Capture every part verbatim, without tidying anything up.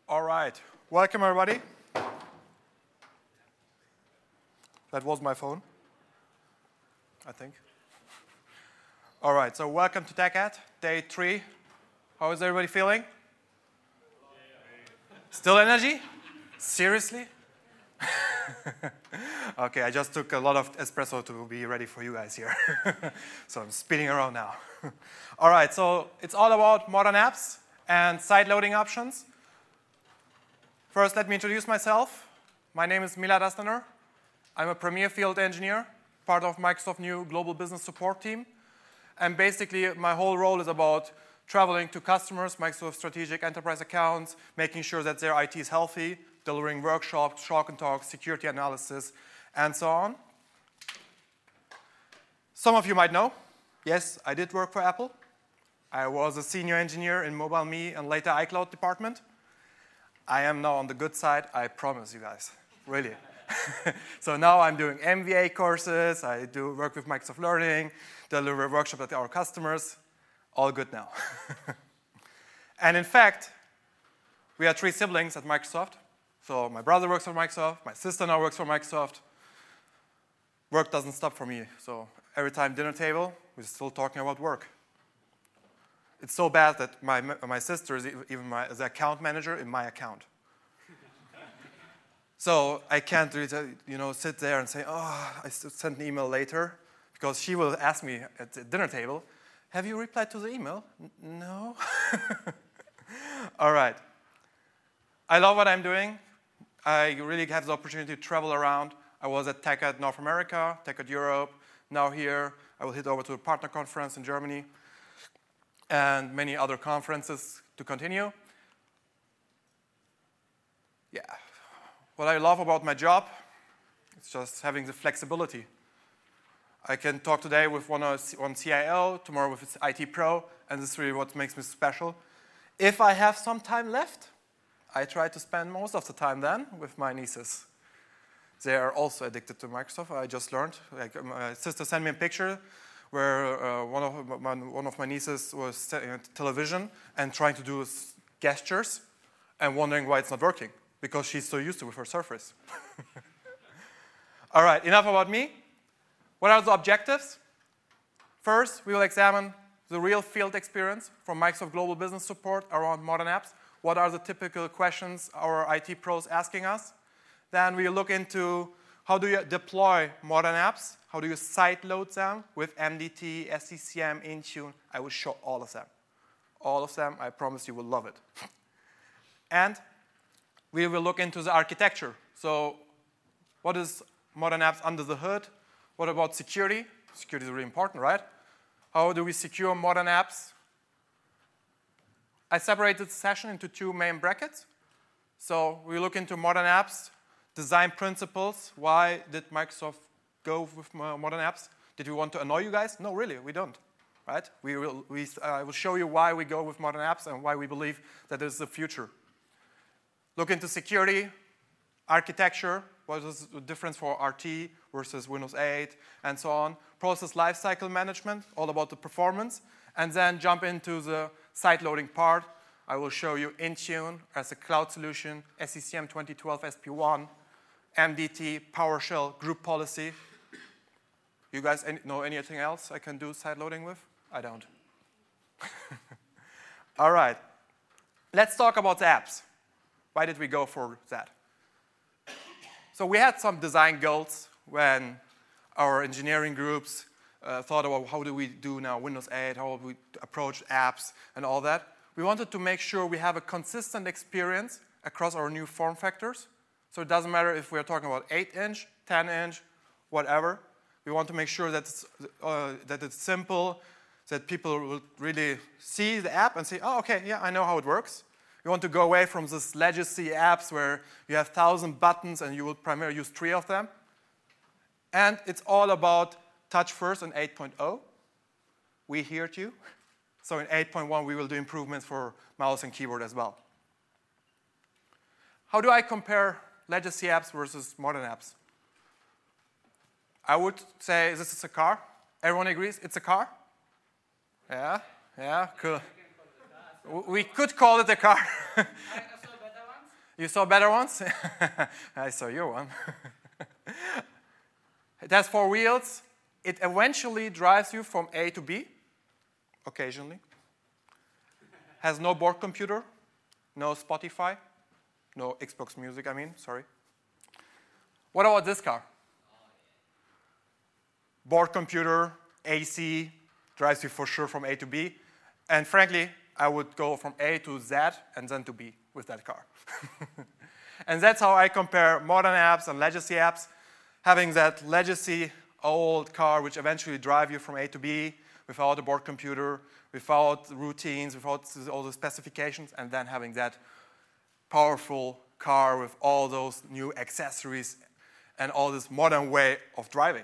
All right. Welcome, everybody. That was my phone, I think. All right, so welcome to TechEd, day three. How is everybody feeling? Still energy? Seriously? Okay, I just took a lot of espresso to be ready for you guys here. So I'm spinning around now. All right, so it's all about modern apps and side loading options. First, let me introduce myself. My name is Milad Aslanur. I'm a premier field engineer, part of Microsoft new global business support team. And basically, my whole role is about traveling to customers, Microsoft strategic enterprise accounts, making sure that their I T is healthy, delivering workshops, talk and talk, security analysis, and so on. Some of you might know, yes, I did work for Apple. I was a senior engineer in MobileMe and later iCloud department. I am now on the good side, I promise you guys, really. So now I'm doing M V A courses, I do work with Microsoft Learning, deliver workshops at our customers, all good now. And in fact, we are three siblings at Microsoft. So my brother works for Microsoft, my sister now works for Microsoft. Work doesn't stop for me, so every time dinner table, we're still talking about work. It's so bad that my, my sister is even my, the account manager in my account. So I can't really, you know, sit there and say, oh, I sent an email later, because she will ask me at the dinner table, have you replied to the email? N- no. All right. I love what I'm doing. I really have the opportunity to travel around. I was at TechEd North America, TechEd Europe, now here. I will head over to a partner conference in Germany, and many other conferences to continue. Yeah. What I love about my job is just having the flexibility. I can talk today with one, one C I O, tomorrow with I T pro, and this is really what makes me special. If I have some time left, I try to spend most of the time then with my nieces. They are also addicted to Microsoft, I just learned. Like, my sister sent me a picture where uh, one, of my, one of my nieces was setting at television and trying to do gestures and wondering why it's not working, because she's so used to it with her Surface. All right, enough about me. What are the objectives? First, we will examine the real field experience from Microsoft Global Business Support around modern apps. What are the typical questions our I T pros asking us? Then we look into how do you deploy modern apps? How do you side load them with M D T, S C C M, Intune? I will show all of them. All of them, I promise you will love it. And we will look into the architecture. So what is modern apps under the hood? What about security? Security is really important, right? How do we secure modern apps? I separated the session into two main brackets. So we look into modern apps, design principles. Why did Microsoft go with modern apps? Did we want to annoy you guys? No, really, we don't. Right? We will, we, uh, will show you why we go with modern apps and why we believe that is the future. Look into security, architecture, what is the difference for R T versus Windows eight, and so on. Process lifecycle management, all about the performance. And then jump into the side loading part. I will show you Intune as a cloud solution, S C C M twenty twelve S P one, M D T, PowerShell, group policy. You guys any, know anything else I can do side loading with? I don't. All right. Let's talk about the apps. Why did we go for that? So we had some design goals when our engineering groups uh, thought about how do we do now Windows eight, how do we approach apps and all that. We wanted to make sure we have a consistent experience across our new form factors. So it doesn't matter if we're talking about eight inch, ten inch, whatever. We want to make sure that it's, uh, that it's simple, that people will really see the app and say, oh, okay, yeah, I know how it works. We want to go away from this legacy apps where you have one thousand buttons and you will primarily use three of them. And it's all about touch first in eight point oh. We heard you. So in eight point one, we will do improvements for mouse and keyboard as well. How do I compare legacy apps versus modern apps? I would say this is a car. Everyone agrees it's a car? Yeah, yeah, cool. We could call it a car. I saw better ones. You saw better ones? I saw your one. It has four wheels. It eventually drives you from A to B, occasionally. Has no board computer, no Spotify, no Xbox Music, I mean, sorry. What about this car? Board computer, A C, drives you for sure from A to B. And frankly, I would go from A to Z and then to B with that car. And that's how I compare modern apps and legacy apps. Having that legacy old car which eventually drive you from A to B without a board computer, without routines, without all the specifications, and then having that powerful car with all those new accessories and all this modern way of driving.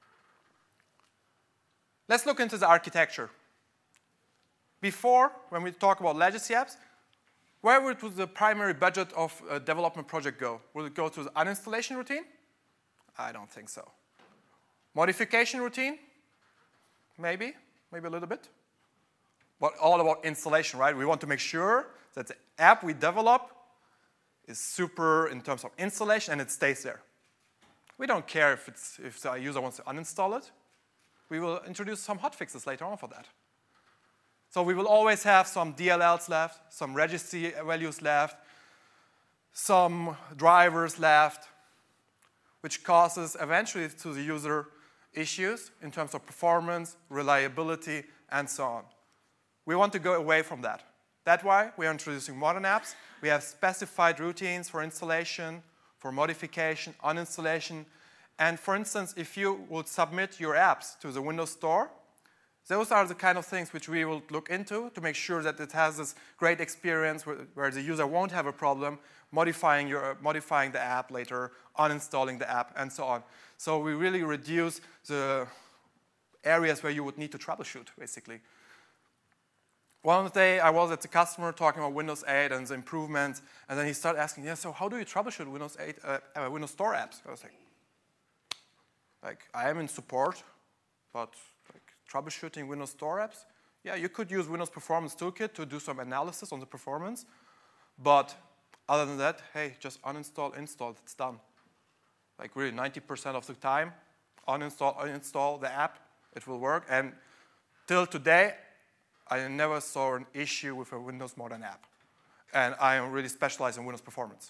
Let's look into the architecture. Before, when we talk about legacy apps, where would the primary budget of a development project go? Would it go to the uninstallation routine? I don't think so. Modification routine? Maybe, maybe a little bit. But all about installation, right? We want to make sure that the app we develop is super in terms of installation and it stays there. We don't care if, it's, if the user wants to uninstall it. We will introduce some hotfixes later on for that. So we will always have some D L Ls left, some registry values left, some drivers left, which causes eventually to the user issues in terms of performance, reliability, and so on. We want to go away from that. That's why we are introducing modern apps. We have specified routines for installation, for modification, uninstallation. And for instance, if you would submit your apps to the Windows Store, those are the kind of things which we will look into to make sure that it has this great experience where, where the user won't have a problem modifying, your, modifying the app later, uninstalling the app, and so on. So we really reduce the areas where you would need to troubleshoot, basically. One day I was at the customer talking about Windows eight and the improvements, and then he started asking, yeah, so how do you troubleshoot Windows eight, uh, uh, Windows Store apps? I was like, like, I am in support, but like, troubleshooting Windows Store apps? Yeah, you could use Windows Performance Toolkit to do some analysis on the performance, but other than that, hey, just uninstall, install, it's done. Like really ninety percent of the time, uninstall, uninstall the app, it will work. And till today, I never saw an issue with a Windows Modern app. And I am really specialized in Windows Performance.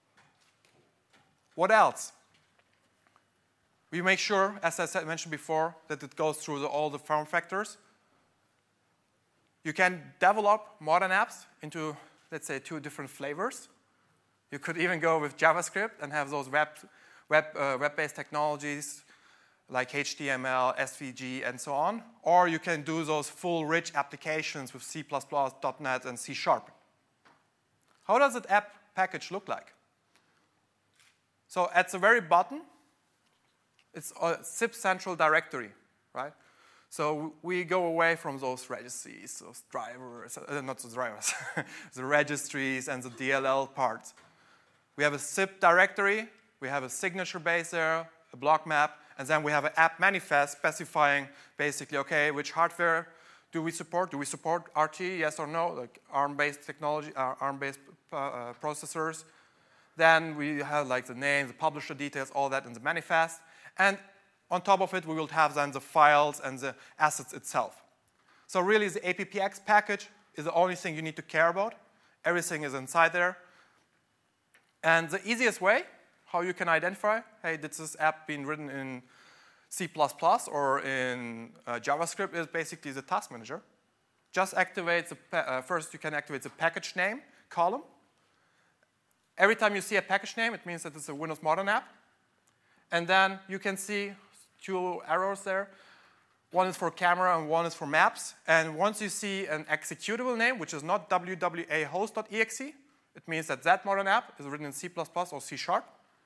What else? We make sure, as I said, mentioned before, that it goes through the, all the form factors. You can develop modern apps into, let's say, two different flavors. You could even go with JavaScript and have those web, web, uh, web-based technologies like H T M L, S V G, and so on. Or you can do those full rich applications with C plus plus, dot net, and C sharp. How does that app package look like? So at the very bottom, it's a zip central directory, right? So we go away from those registries, those drivers, uh, not the drivers, the registries and the D L L parts. We have a zip directory, we have a signature base there, a block map, and then we have an app manifest specifying basically, okay, which hardware do we support? Do we support R T, yes or no, like ARM-based technology, uh, ARM-based uh, processors. Then we have like the name, the publisher details, all that in the manifest. And on top of it, we will have then the files and the assets itself. So really, the A P P X package is the only thing you need to care about. Everything is inside there. And the easiest way, how you can identify, hey, did this app been written in C plus plus or in uh, JavaScript, is basically the task manager. Just activate the, uh, first you can activate the package name column. Every time you see a package name, it means that it's a Windows Modern app. And then you can see two arrows there. One is for camera and one is for maps. And once you see an executable name, which is not w w a host dot e x e, it means that that modern app is written in C plus plus or C sharp.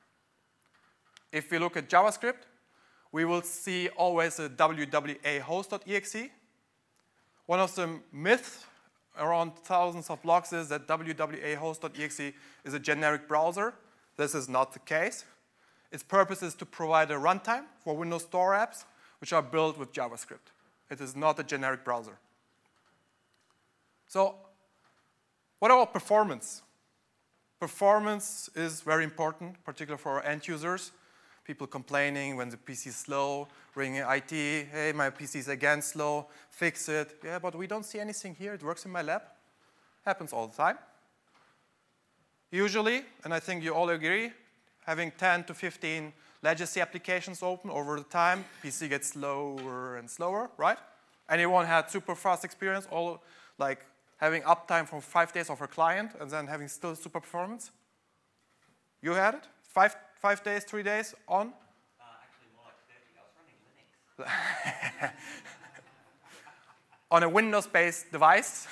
If we look at JavaScript, we will see always a w w a host dot e x e. One of the myths around thousands of blogs is that w w a host dot e x e is a generic browser. This is not the case. Its purpose is to provide a runtime for Windows Store apps which are built with JavaScript. It is not a generic browser. So what about performance? Performance is very important, particularly for our end users. People complaining when the P C is slow, ringing I T, hey, my P C is again slow, fix it. Yeah, but we don't see anything here. It works in my lab. Happens all the time. Usually, and I think you all agree, having ten to fifteen legacy applications open over the time, P C gets slower and slower, right? Anyone had super fast experience, all like having uptime for five days of a client and then having still super performance? You had it? Five, five days, three days on? Uh, actually, more like thirty. I was running Linux. On a Windows-based device?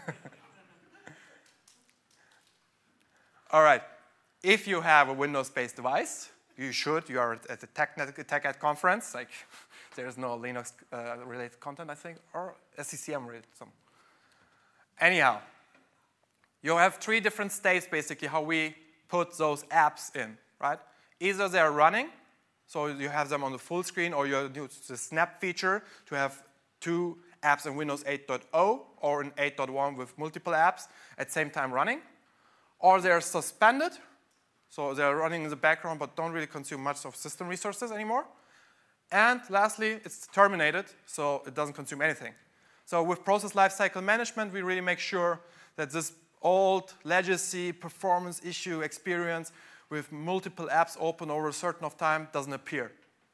All right. If you have a Windows-based device, you should. You are at the TechNet, TechEd conference. Like, there's no Linux-related uh, content, I think, or S C C M-related some. Anyhow, you have three different states, basically, how we put those apps in, right? Either they're running, so you have them on the full screen, or you use the snap feature to have two apps in Windows eight point oh or in eight point one with multiple apps at the same time running. Or they're suspended, so they're running in the background but don't really consume much of system resources anymore. And lastly, it's terminated, so it doesn't consume anything. So with process lifecycle management, we really make sure that this old legacy performance issue experience with multiple apps open over a certain of time doesn't appear.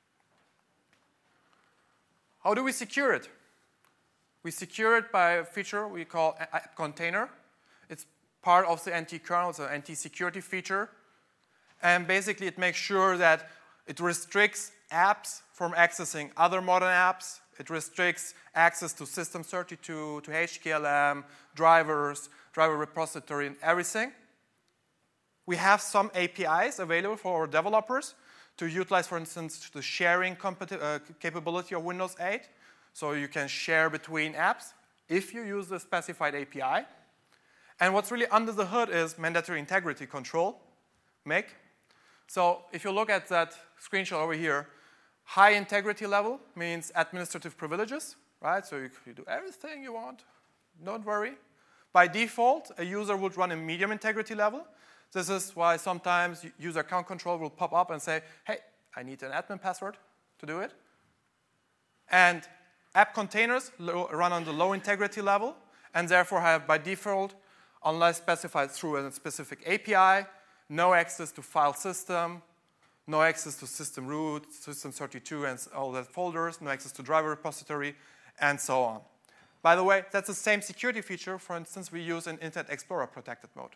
How do we secure it? We secure it by a feature we call app container. It's part of the N T kernel, it's an N T security feature. And basically it makes sure that it restricts apps from accessing other modern apps. It restricts access to System thirty-two, to H K L M, drivers, driver repository, and everything. We have some A P Is available for our developers to utilize, for instance, the sharing uh, capability of Windows eight. So you can share between apps if you use the specified A P I. And what's really under the hood is mandatory integrity control, M I C. So if you look at that screenshot over here, high integrity level means administrative privileges, right? So you, you do everything you want, don't worry. By default, a user would run a medium integrity level. This is why sometimes user account control will pop up and say, hey, I need an admin password to do it. And app containers run on the low integrity level and therefore have by default, unless specified through a specific A P I, no access to file system, no access to system root, System thirty-two and all the folders, no access to driver repository, and so on. By the way, that's the same security feature, for instance, we use in Internet Explorer protected mode.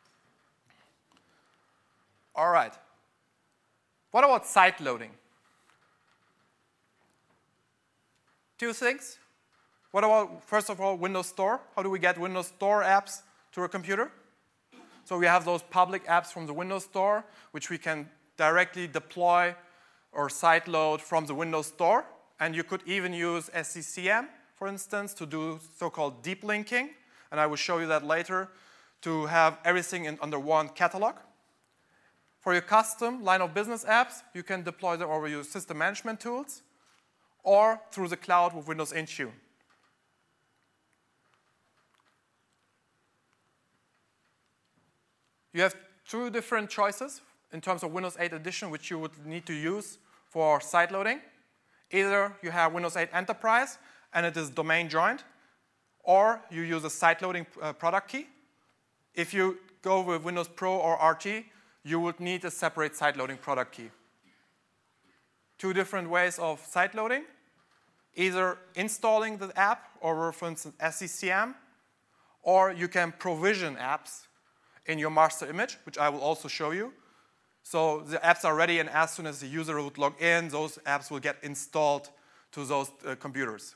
All right. What about site loading? Two things. What about, first of all, Windows Store? How do we get Windows Store apps to a computer? So we have those public apps from the Windows Store, which we can directly deploy or site load from the Windows Store. And you could even use S C C M, for instance, to do so-called deep linking. And I will show you that later, to have everything in, under one catalog. For your custom line of business apps, you can deploy them over your system management tools or through the cloud with Windows Intune. You have two different choices in terms of Windows eight Edition, which you would need to use for site loading. Either you have Windows eight Enterprise, and it is domain joined, or you use a site loading uh, product key. If you go with Windows Pro or R T, you would need a separate site loading product key. Two different ways of site loading. Either installing the app over, for instance, S C C M, or you can provision apps in your master image, which I will also show you. So the apps are ready, and as soon as the user would log in, those apps will get installed to those uh, computers.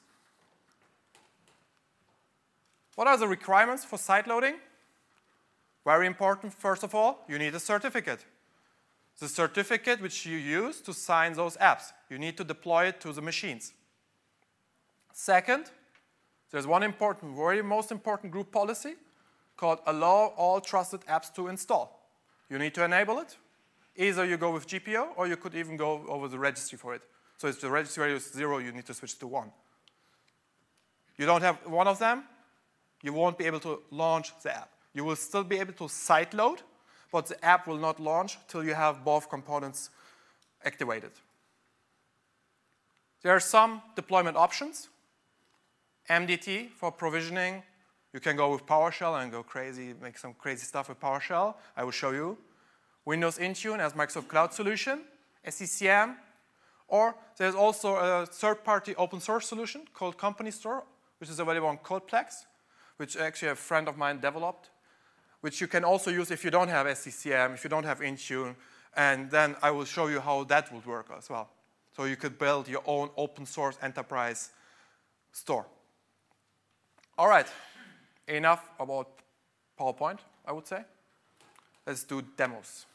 What are the requirements for site loading? Very important, first of all, you need a certificate. The certificate which you use to sign those apps. You need to deploy it to the machines. Second, there's one important, very most important group policy called allow all trusted apps to install. You need to enable it. Either you go with G P O, or you could even go over the registry for it. So if the registry value is zero, you need to switch to one. You don't have one of them, you won't be able to launch the app. You will still be able to site load, but the app will not launch till you have both components activated. There are some deployment options. M D T for provisioning. You can go with PowerShell and go crazy, make some crazy stuff with PowerShell. I will show you. Windows Intune as Microsoft Cloud Solution, S C C M, or there's also a third-party open source solution called Company Store, which is available on Codeplex, which actually a friend of mine developed, which you can also use if you don't have S C C M, if you don't have Intune, and then I will show you how that would work as well. So you could build your own open source enterprise store. All right, enough about PowerPoint, I would say. Let's do demos.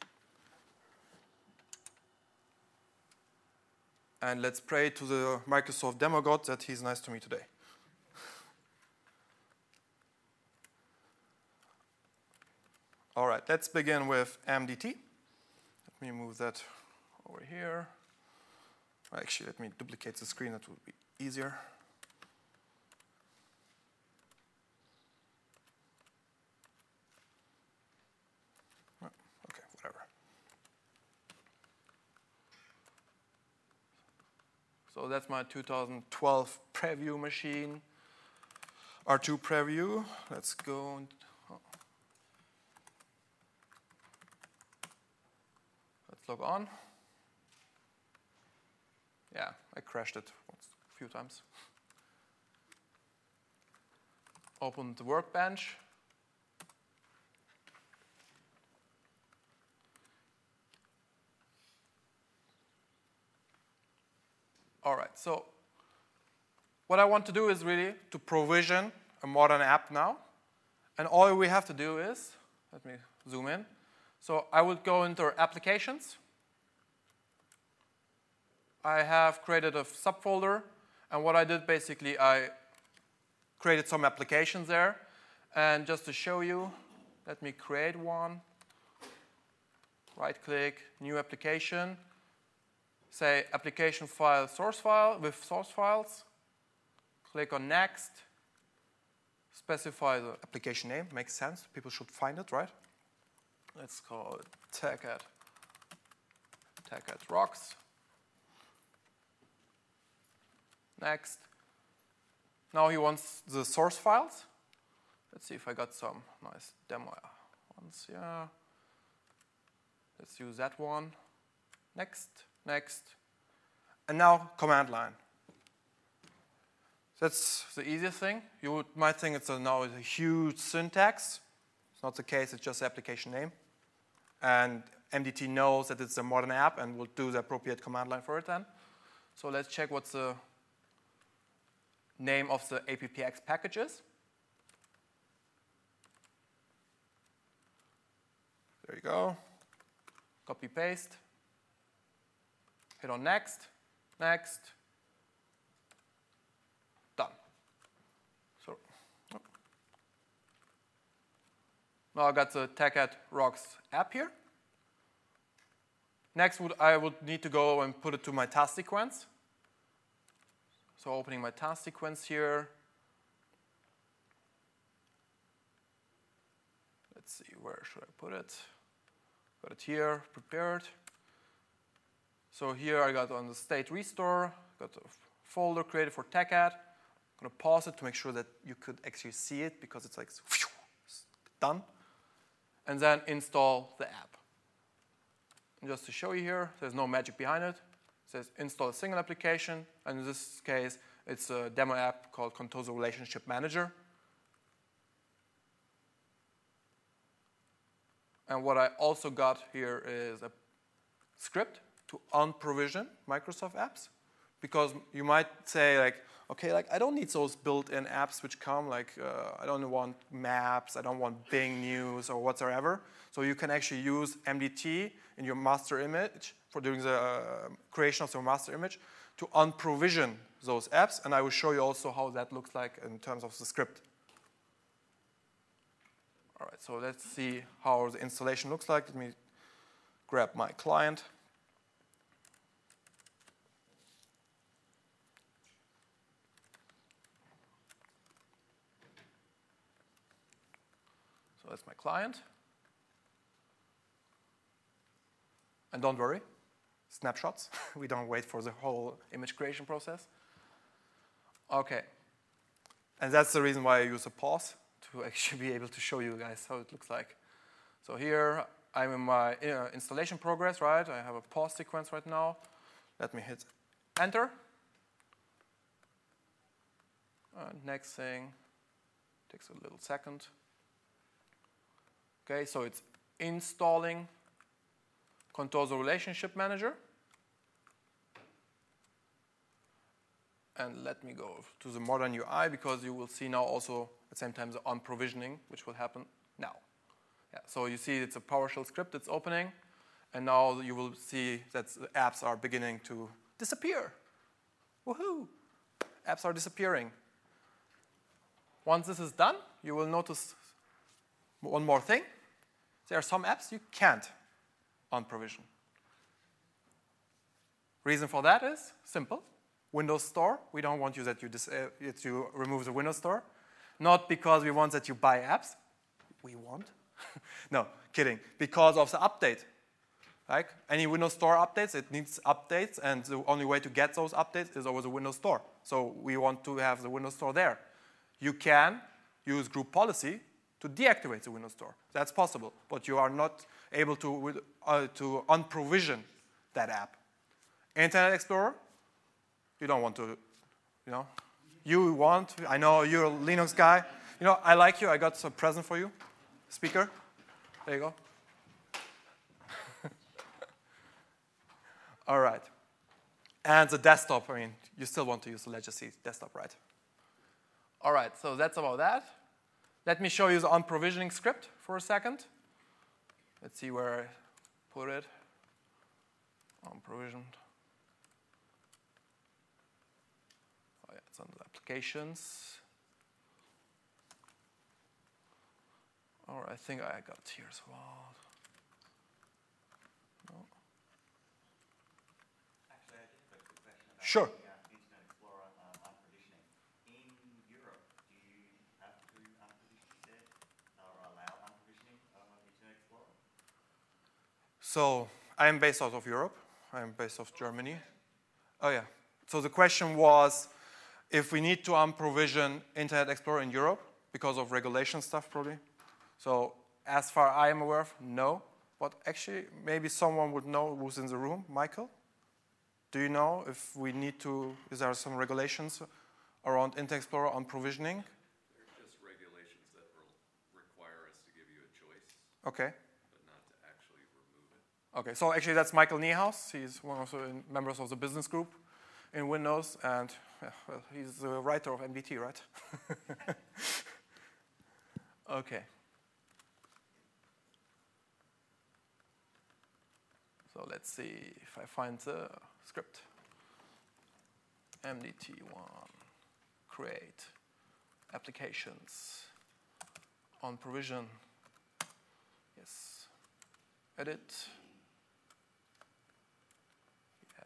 And let's pray to the Microsoft demo god that he's nice to me today. All right, let's begin with M D T. Let me move that over here. Actually, let me duplicate the screen. That would be easier. Okay, whatever. So that's my two thousand twelve preview machine, R two preview. Let's go. And, oh. Let's log on. Yeah, I crashed it once, a few times. Open the workbench. All right, so what I want to do is really to provision a modern app now. And all we have to do is, let me zoom in. So I would go into applications. I have created a subfolder, and what I did basically, I created some applications there. And just to show you, let me create one. Right-click, new application. Say application file, source file with source files. Click on next. Specify the application name. Makes sense. People should find it, right? Let's call it TechEd. TechEd Rocks. Next. Now he wants the source files. Let's see if I got some nice demo ones. Yeah. Let's use that one. Next, next. And now command line. That's the easiest thing. You would, might think it's a, now a huge syntax. It's not the case. It's just the application name. And M D T knows that it's a modern app and will do the appropriate command line for it then. So let's check what's the name of the appx packages. There you go. Copy paste. Hit on next, next. Done. So oh. Now I got the TechEd Rocks app here. Next, would, I would need to go and put it to my task sequence. So opening my task sequence here. Let's see, where should I put it? Got it here, prepared. So here I got on the state restore, got a folder created for TechEd. I'm going to pause it to make sure that you could actually see it because it's like whew, it's done. And then install the app. And just to show you here, there's no magic behind it. It says install a single application, and in this case, it's a demo app called Contoso Relationship Manager. And what I also got here is a script to unprovision Microsoft apps, because you might say like, okay, like I don't need those built-in apps which come like uh, I don't want Maps, I don't want Bing News or whatsoever. So you can actually use M D T in your master image for doing the uh, creation of the master image to unprovision those apps, and I will show you also how that looks like in terms of the script. All right, so let's see how the installation looks like. Let me grab my client. So that's my client. And don't worry, snapshots. We don't wait for the whole image creation process. Okay. And that's the reason why I use a pause, to actually be able to show you guys how it looks like. So here, I'm in my uh, installation progress, right? I have a pause sequence right now. Let me hit enter. Uh, next thing takes a little second. Okay, so it's installing Contoso Relationship Manager. And let me go to the modern U I, because you will see now also at the same time the on-provisioning, which will happen now. Yeah, so you see it's a PowerShell script that's opening, and now you will see that the apps are beginning to disappear. Woohoo! Apps are disappearing. Once this is done, you will notice one more thing. There are some apps you can't on-provision. Reason for that is simple. Windows Store, we don't want you that you, dis uh, that you remove the Windows Store. Not because we want that you buy apps. We want. No, kidding. Because of the update. Like any Windows Store updates, it needs updates, and the only way to get those updates is over the Windows Store. So we want to have the Windows Store there. You can use group policy to deactivate the Windows Store. That's possible, but you are not able to, uh, to unprovision that app. Internet Explorer, you don't want to, you know. You want, I know you're a Linux guy. You know, I like you, I got some present for you. Speaker, there you go. All right. And the desktop, I mean, you still want to use the legacy desktop, right? All right, so that's about that. Let me show you the on-provisioning script for a second. Let's see where I put it. On-provisioned. Oh, yeah, it's under applications. All right, I think I got it here as well. No. Actually, I did have a quick question about Sure. the uh, Internet Explorer um, unprovisioning. In Europe, do you have to unprovision set or allow unprovisioning of Internet Explorer? So I'm based out of Europe. I'm based out of Germany. Oh, yeah. So the question was if we need to unprovision Internet Explorer in Europe because of regulation stuff, probably. So as far as I am aware of, no. But actually, maybe someone would know who's in the room. Michael? Do you know if we need to, is there some regulations around Internet Explorer on provisioning? There are just regulations that will require us to give you a choice, Okay. but not to actually remove it. Okay, so actually that's Michael Niehaus. He's one of the members of the business group in Windows, and yeah, well, he's the writer of N B T, right? Okay. So let's see if I find the script. M D T one, create, applications, on provision, yes, edit, yeah.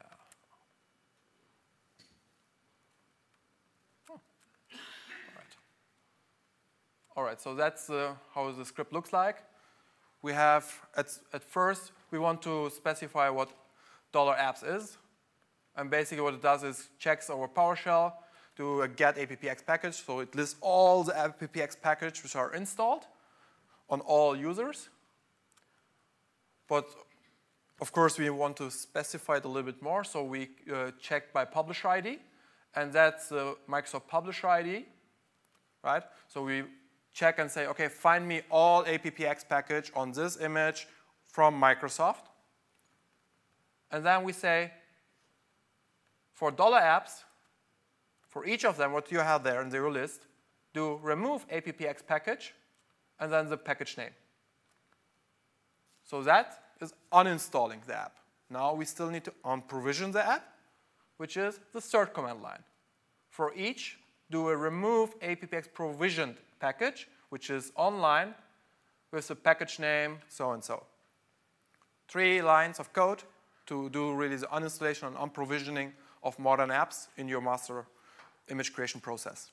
Oh. All right. All right, so that's uh, how the script looks like. We have, at, at first, we want to specify what $apps is. And basically what it does is checks our PowerShell to a get appx package. So it lists all the appx packages which are installed on all users. But of course, we want to specify it a little bit more. So we uh, check by publisher I D. And that's the Microsoft Publisher I D, right? So we check and say, OK, find me all appx package on this image from Microsoft. And then we say, for $apps, for each of them, what you have there in the list, do remove appx package, and then the package name. So that is uninstalling the app. Now we still need to unprovision the app, which is the third command line. For each, do a remove appx provisioned package, which is online with the package name, so and so. Three lines of code to do really the uninstallation and unprovisioning of modern apps in your master image creation process.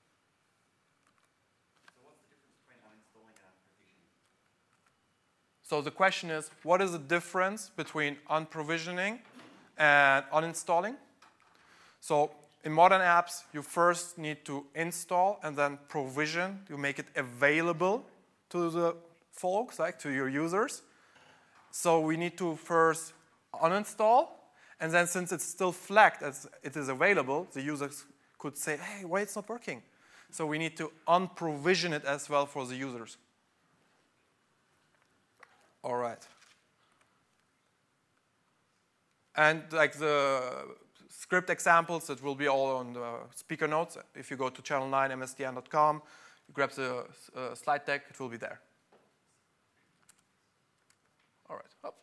So what's the difference between uninstalling and unprovisioning? So the question is, what is the difference between unprovisioning and uninstalling? So in modern apps, you first need to install and then provision. You make it available to the folks, like to your users. So we need to first uninstall, and then since it's still flagged as it is available, the users could say, hey, why it's not working? So we need to unprovision it as well for the users. All right. And like the script examples, that will be all on the speaker notes. If you go to channel nine M S D N dot com, you grab the uh, slide deck, it will be there. All right. Up.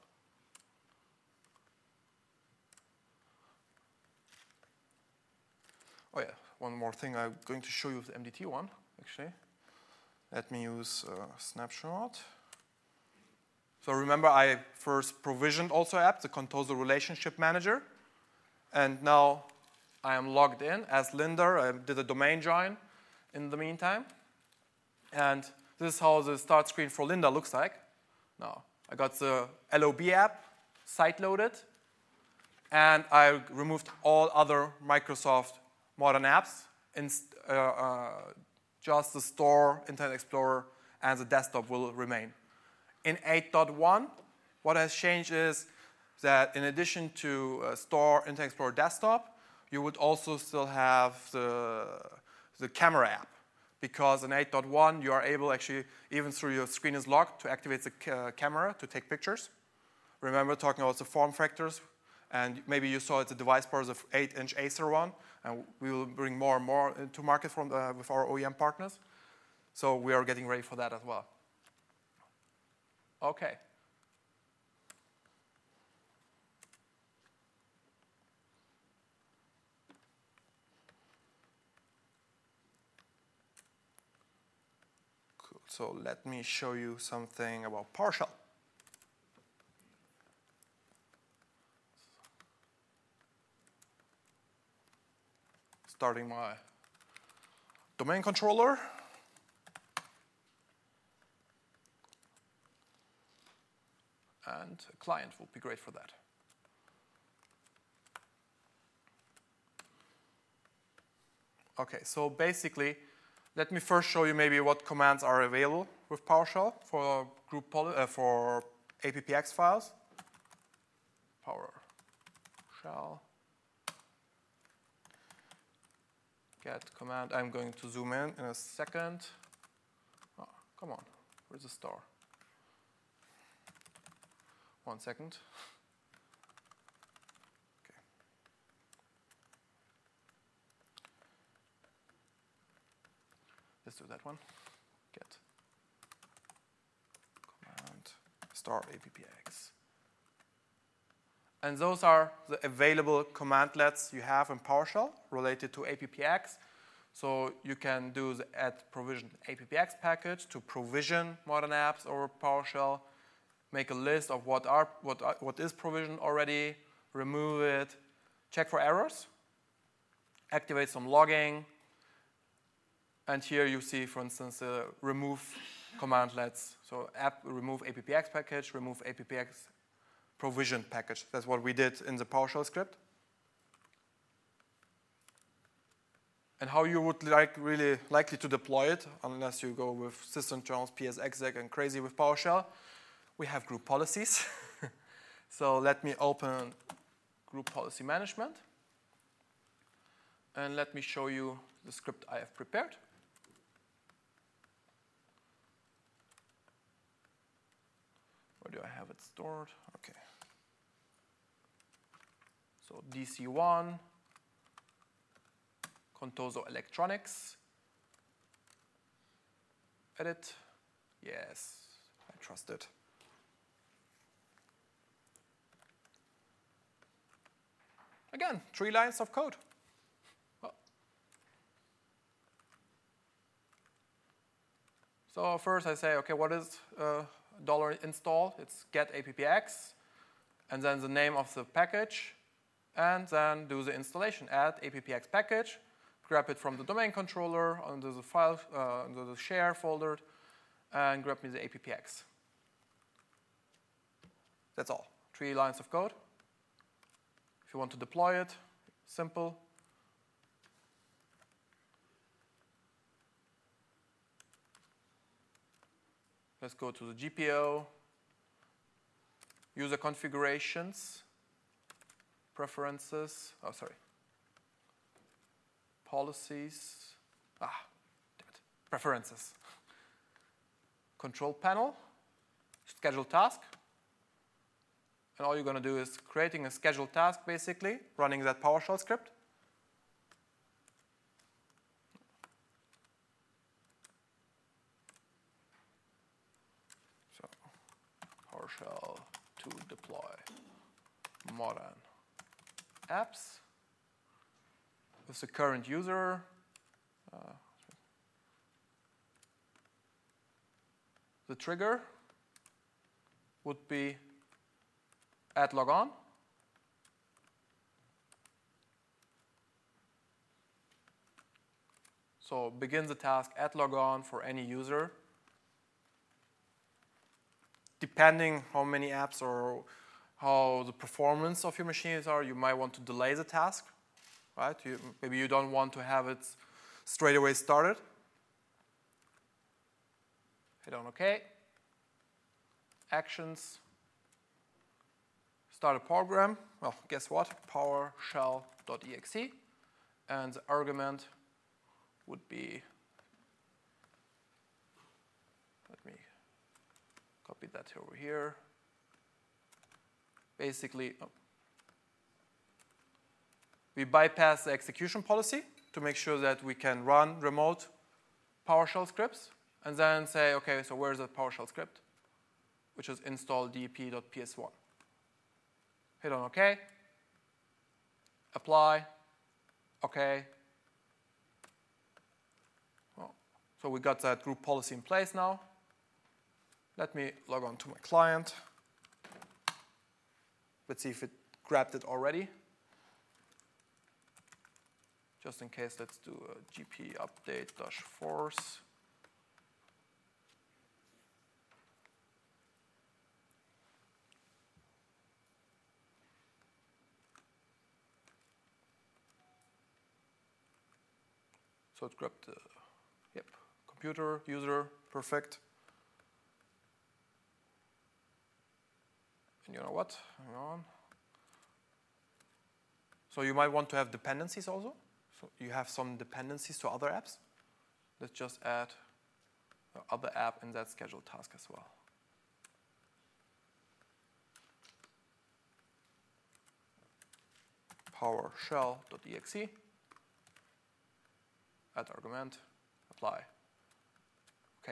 Oh yeah, one more thing. I'm going to show you the M D T one, actually. Let me use a snapshot. So remember, I first provisioned also app, the Contoso Relationship Manager. And now I am logged in as Linder. I did a domain join in the meantime. And this is how the start screen for Linda looks like. Now, I got the L O B app site loaded. And I removed all other Microsoft modern apps. In, uh, uh, just the store, Internet Explorer, and the desktop will remain. In eight point one, what has changed is that in addition to uh, Store, Internet Explorer Desktop, you would also still have the, the camera app. Because in eight point one, you are able actually, even through your screen is locked, to activate the ca camera to take pictures. Remember talking about the form factors, and maybe you saw at the device pairs of eight inch Acer one, and we will bring more and more to market from the, with our O E M partners. So we are getting ready for that as well. Okay. Cool. So let me show you something about PowerShell. Starting my domain controller. And a client will be great for that. Okay, so basically, let me first show you maybe what commands are available with PowerShell for group poly, uh, for A P P X files. PowerShell get command. I'm going to zoom in in a second. Oh, come on, where's the star? One second. Okay. Let's do that one. Get command star A P P X. And those are the available commandlets you have in PowerShell related to A P P X. So you can do the add provision A P P X package to provision modern apps over PowerShell. Make a list of what are what are, what is provisioned already, remove it, check for errors, activate some logging, and here you see, for instance, the remove commandlets. So app remove A P P X package, remove A P P X provision package. That's what we did in the PowerShell script. And how you would like really likely to deploy it, unless you go with sysinterns, P S exec, and crazy with PowerShell. We have group policies. So let me open group policy management. And let me show you the script I have prepared. Where do I have it stored? Okay. So D C one, Contoso Electronics, edit. Yes, I trust it. Again, three lines of code. Well. So first I say, okay, what is uh, dollar install? It's get A P P X, and then the name of the package, and then do the installation. Add A P P X package, grab it from the domain controller under the file, uh, under the share folder, and grab me the A P P X. That's all. Three lines of code. If you want to deploy it, simple. Let's go to the G P O. User configurations. Preferences. Oh, sorry. Policies. Ah, damn it. Preferences. Control panel. Schedule task. And all you're going to do is creating a scheduled task, basically, running that PowerShell script. So, PowerShell to deploy modern apps with the current user. Uh, the trigger would be at logon. So begin the task at logon for any user. Depending how many apps or how the performance of your machines are, you might want to delay the task, right? You, maybe you don't want to have it straight away started. Hit on OK. Actions. Start a program. Well, guess what? PowerShell.exe. And the argument would be, let me copy that over here. Basically, oh, we bypass the execution policy to make sure that we can run remote PowerShell scripts, and then say, okay, so where's the PowerShell script? Which is install D E P.P S one. Hit on OK. Apply. OK. Well, so we got that group policy in place now. Let me log on to my client. Let's see if it grabbed it already. Just in case, let's do a G P update dash force. So it grabbed the, yep, computer, user, perfect. And you know what? Hang on. So you might want to have dependencies also. So you have some dependencies to other apps. Let's just add the other app in that scheduled task as well. PowerShell.exe. Add argument, apply. OK.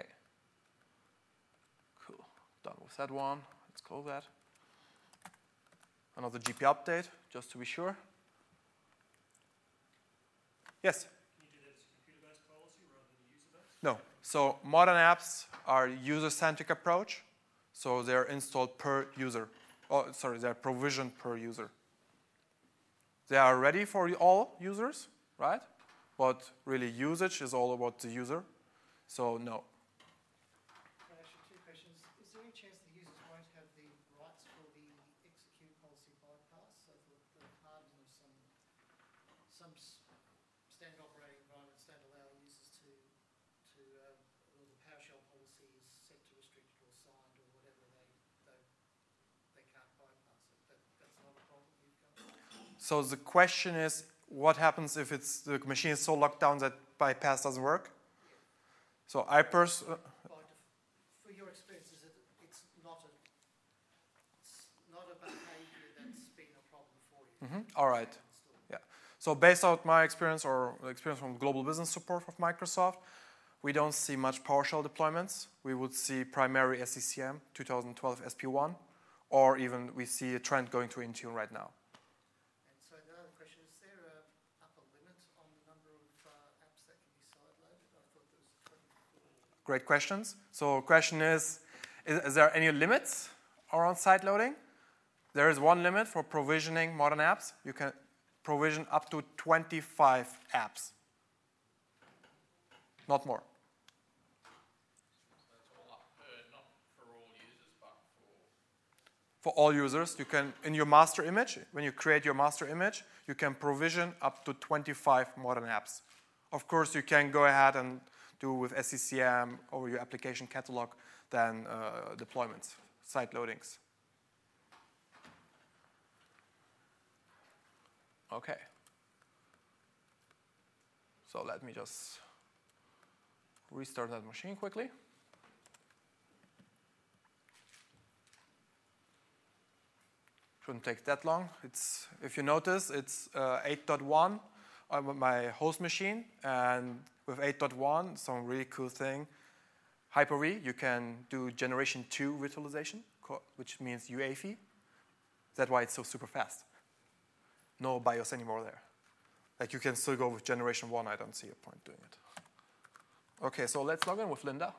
Cool. Done with that one. Let's close that. Another G P update, just to be sure. Yes? Can you do that as a computer-based policy rather than a user-based? No. So modern apps are user-centric approach. So they're installed per user. Oh, sorry, they're provisioned per user. They are ready for all users, right? But really usage is all about the user. So no. Actually, two questions. Is there any chance the users won't have the rights for the execute policy bypass? So the, the hardening of some some standard operating environments don't allow users to to um, or the PowerShell policy is set to restricted or signed or whatever they they they can't bypass it. That, that's not a problem you've got. So the question is, what happens if it's the machine is so locked down that bypass doesn't work? So I pers- By def- for your experience, is it it's not a it's not a behaviour that's been a problem for you? Mm-hmm. All right. Yeah. So based on my experience or experience from global business support of Microsoft, we don't see much PowerShell deployments. We would see primary S C C M, twenty twelve S P one, or even we see a trend going to Intune right now. And so the other question, is there a upper limit on the number of uh, apps that can be side-loaded? I thought there was twenty-four. Great questions. So question is, is, is there any limits around side loading? There is one limit for provisioning modern apps. You can provision up to twenty-five apps. Not more. So that's all up per, not for all users, but for... for all users. You can, in your master image, when you create your master image, you can provision up to twenty-five modern apps. Of course, you can go ahead and do with S C C M or your application catalog, then uh, deployments, site loadings. Okay. So let me just restart that machine quickly. Shouldn't take that long. It's, if you notice, it's uh, eight point one on my host machine, and with eight point one, some really cool thing. Hyper-V, you can do generation two virtualization, which means U A F I. That's why it's so super fast. No BIOS anymore there. Like you can still go with generation one. I don't see a point doing it. Okay, so let's log in with Linda.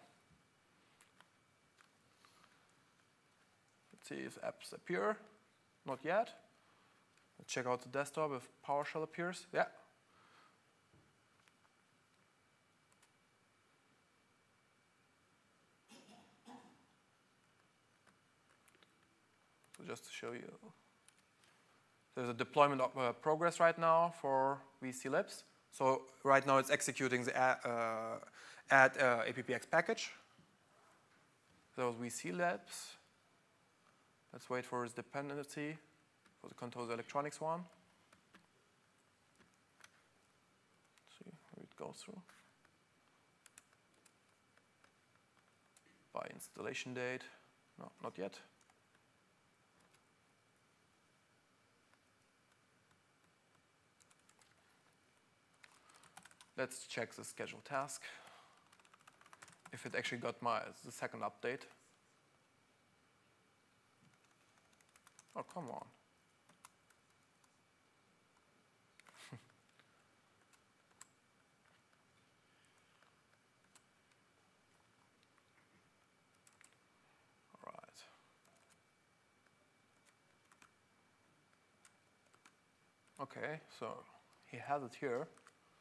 Let's see if apps appear. Not yet. Let's check out the desktop if PowerShell appears. Yeah. So just to show you, there's a deployment of, uh, progress right now for V C Libs. So right now it's executing the add, uh, add uh, A P P X package. Those V C Labs. Let's wait for its dependency for the Contoso Electronics one. Let's see where it goes through. By installation date. No, not yet. Let's check the scheduled task. If it actually got my the second update. Oh, come on. All right. Okay, so he has it here.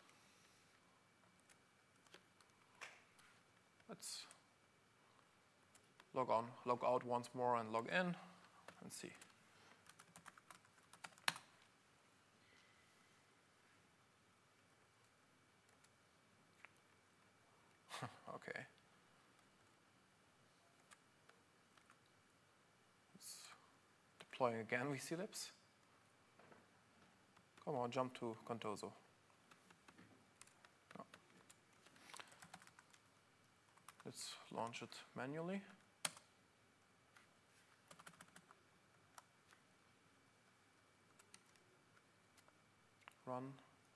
Let's log on, log out once more and log in and see. Okay. Let's deploy again V C Libs. Come on, jump to Contoso. No. Let's launch it manually. Run.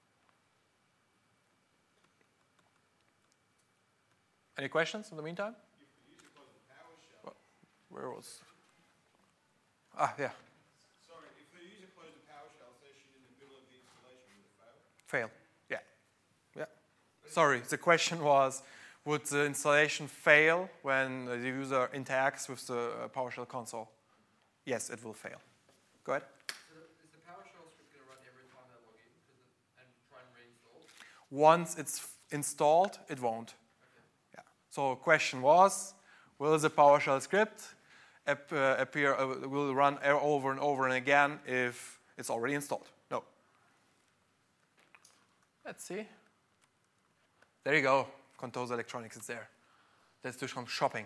Any questions in the meantime? If the user closes the PowerShell, What? Where was? Ah, yeah. sorry, if the user closed the PowerShell session in the middle of the installation, would it fail? Fail. Yeah. Yeah. Sorry, the question was, would the installation fail when the user interacts with the PowerShell console? Yes, it will fail. Go ahead. So is the PowerShell script going to run every time they log in and try and reinstall? Once it's installed, it won't. Yeah. So question was, will the PowerShell script ap uh, appear, uh, will run over and over and again if it's already installed? No. Let's see. There you go. Contoso Electronics is there. Let's do some shopping.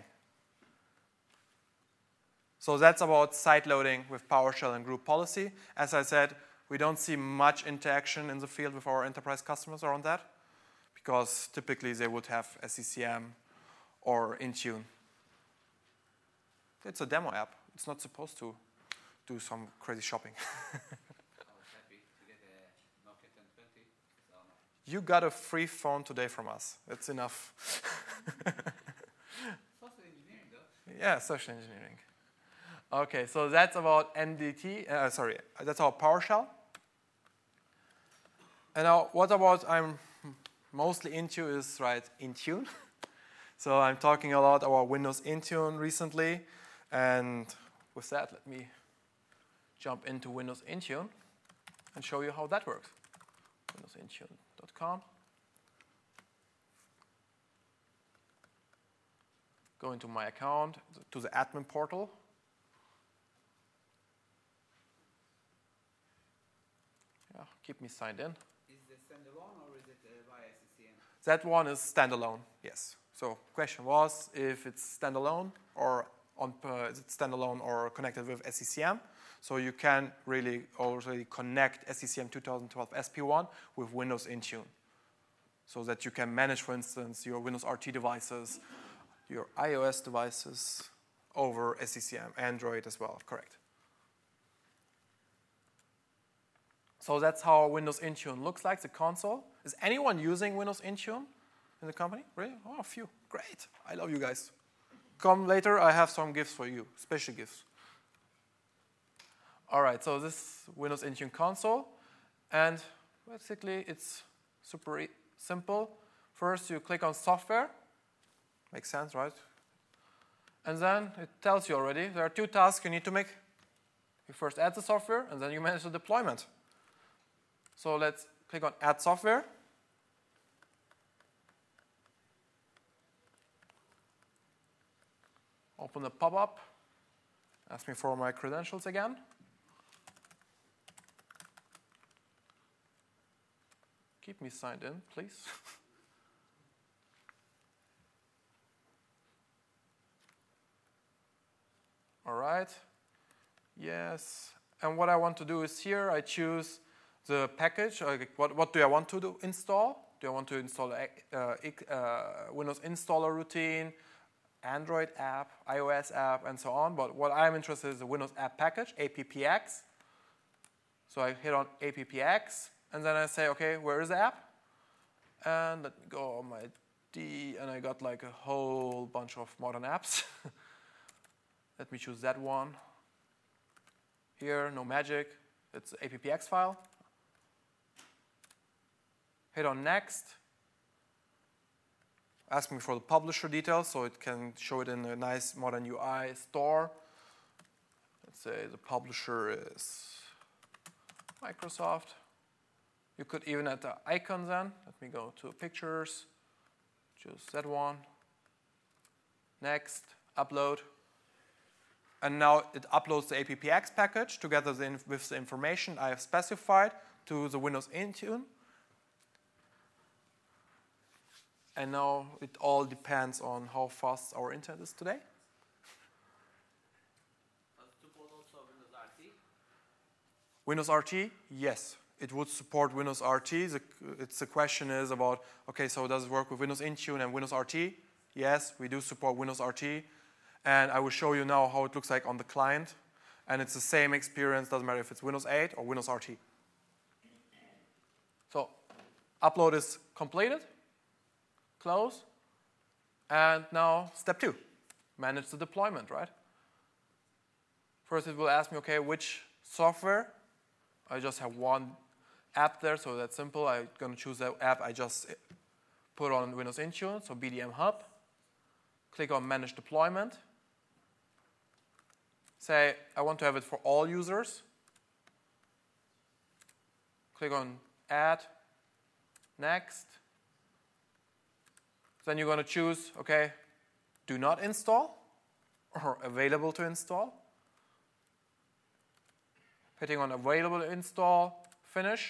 So that's about site loading with PowerShell and group policy. As I said, we don't see much interaction in the field with our enterprise customers around that, because typically they would have S C C M or Intune. It's a demo app. It's not supposed to do some crazy shopping. You got a free phone today from us. That's enough. Social engineering, though. Yeah, social engineering. Okay, so that's about N D T. Uh, sorry, that's our PowerShell. And now, what about I'm mostly into is right Intune. So I'm talking a lot about Windows Intune recently, and with that, let me jump into Windows Intune and show you how that works. Windows Intune dot com. Go into my account, to the admin portal. Keep me signed in. Is it standalone or is it uh, via S C C M? That one is standalone, yes. So question was if it's standalone or on, uh, is it standalone or connected with S C C M. So you can really already connect S C C M twenty twelve S P one with Windows Intune. So that you can manage, for instance, your Windows R T devices, your iOS devices over S C C M, Android as well, correct. So that's how Windows Intune looks like, the console. Is anyone using Windows Intune in the company? Really? Oh, a few. Great. I love you guys. Come later, I have some gifts for you, special gifts. All right, so this Windows Intune console. And basically, it's super e simple. First, you click on software. Makes sense, right? And then it tells you already, there are two tasks you need to make. You first add the software, and then you manage the deployment. So let's click on Add Software. Open the pop-up. Ask me for my credentials again. Keep me signed in, please. All right. Yes. And what I want to do is here I choose the package. Like what, what do I want to do? Install? Do I want to install a uh, uh, Windows installer routine, Android app, iOS app, and so on? But what I'm interested in is the Windows app package, A P P X. So I hit on A P P X, and then I say, okay, where is the app? And let me go on my D, and I got like a whole bunch of modern apps. Let me choose that one. Here, no magic. It's an A P P X file. Hit on Next. Ask me for the publisher details, so it can show it in a nice modern U I store. Let's say the publisher is Microsoft. You could even add the icon then. Let me go to Pictures. Choose that one. Next. Upload. And now it uploads the A P P X package together with the information I have specified to the Windows Intune. And now it all depends on how fast our internet is today. Does it support also Windows R T? Windows R T, yes. It would support Windows R T. The, it's, the question is about, okay, so does it work with Windows Intune and Windows R T? Yes, we do support Windows R T. And I will show you now how it looks like on the client. And it's the same experience, doesn't matter if it's Windows eight or Windows R T. So upload is completed. Close. And now step two, manage the deployment, right? First it will ask me, okay, which software? I just have one app there, so that's simple. I'm going to choose that app I just put on Windows Intune, so B D M Hub. Click on Manage Deployment. Say, I want to have it for all users. Click on Add, Next. Then you're going to choose, okay, do not install or available to install. Hitting on available to install, finish.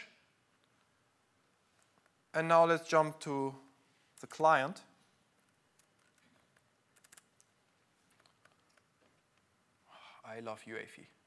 And now let's jump to the client. I love U E F I.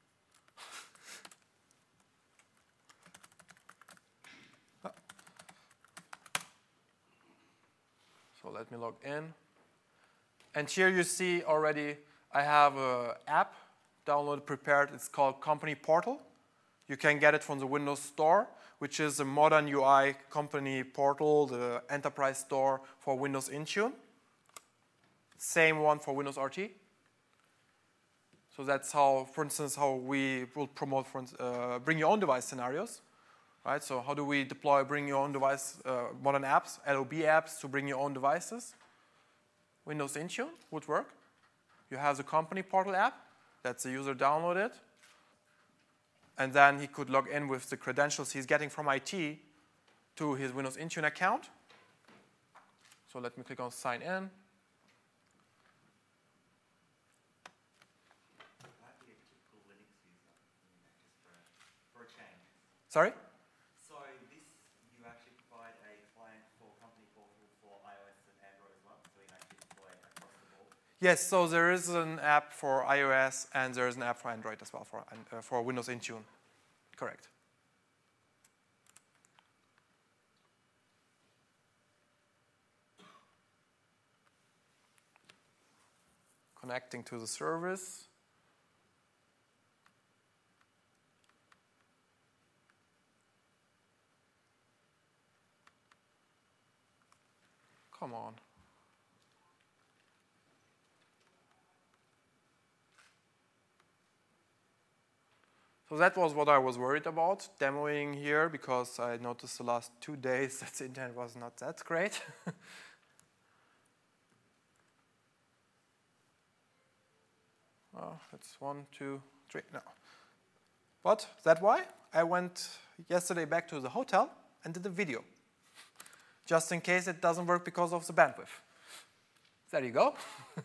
So let me log in. And here you see already I have an app downloaded, prepared. It's called Company Portal. You can get it from the Windows Store, which is a modern U I company portal, the enterprise store for Windows Intune. Same one for Windows R T. So that's how, for instance, how we will promote for, uh, bring your own device scenarios. Right? So how do we deploy bring your own device uh, modern apps, L O B apps to bring your own devices? Windows Intune would work. You have the company portal app. That's the user downloaded. And then he could log in with the credentials he's getting from I T to his Windows Intune account. So let me click on Sign In. Might be a typical Linux user, you know, just for, for a change. Sorry? So Yes, so there is an app for iOS and there is an app for Android as well, for, uh, for Windows Intune. Correct. Connecting to the service. Come on. So that was what I was worried about, demoing here, because I noticed the last two days that the internet was not that great. Oh, it's one, two, three, no. But that's why I went yesterday back to the hotel and did a video, just in case it doesn't work because of the bandwidth. There you go.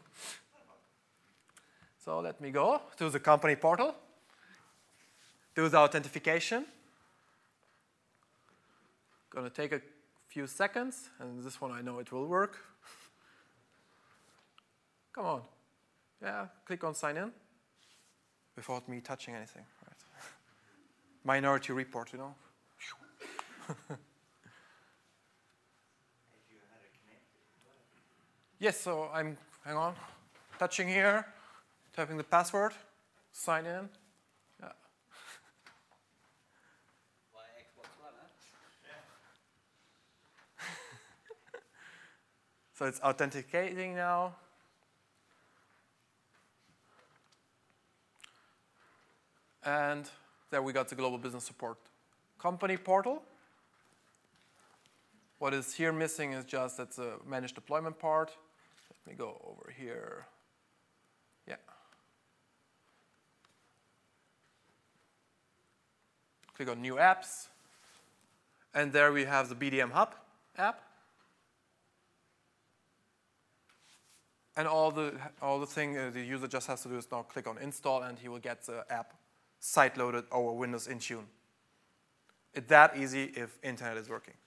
So let me go to the company portal, do the authentication. Gonna take a few seconds, and this one I know it will work. Come on. Yeah, click on sign in without me touching anything. Right. Minority report, you know. Yes, so I'm, hang on, touching here, typing the password, sign in. Yeah. Via Xbox One, huh? So it's authenticating now. And there we got the Global Business Support company portal. What is here missing is just that's a managed deployment part. Let me go over here. Yeah. Click on New Apps. And there we have the B D M Hub app. And all the, all the thing uh, the user just has to do is now click on Install, and he will get the app site-loaded over Windows Intune. It's that easy if internet is working.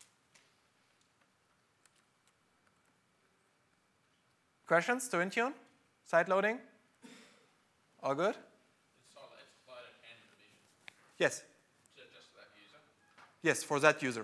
Questions to Intune? Site loading? All good? It's solid, it's loaded and provisioned. Yes. Ju- Just for that user. Yes, for that user.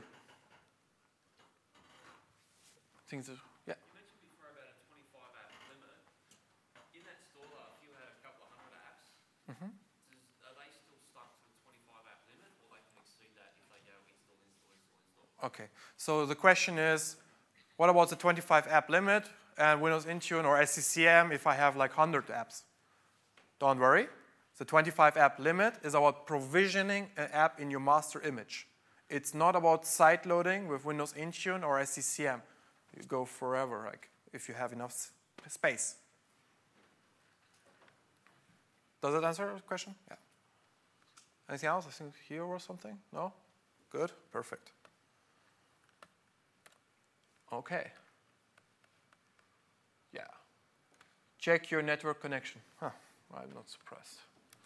Things are, yeah. You mentioned before about a twenty-five app limit. In that installer, if you had a couple of hundred apps, Mm-hmm. does, are they still stuck to the twenty-five app limit, or they can exceed that if they go install, install, install, install? Okay, so the question is, what about the twenty-five app limit and Windows Intune or S C C M if I have like one hundred apps? Don't worry. The twenty-five app limit is about provisioning an app in your master image. It's not about site loading with Windows Intune or S C C M. You go forever, like if you have enough space. Does that answer the question? Yeah. Anything else? I think here or something? No? Good? Perfect. Okay. Yeah. Check your network connection. Huh. I'm not surprised.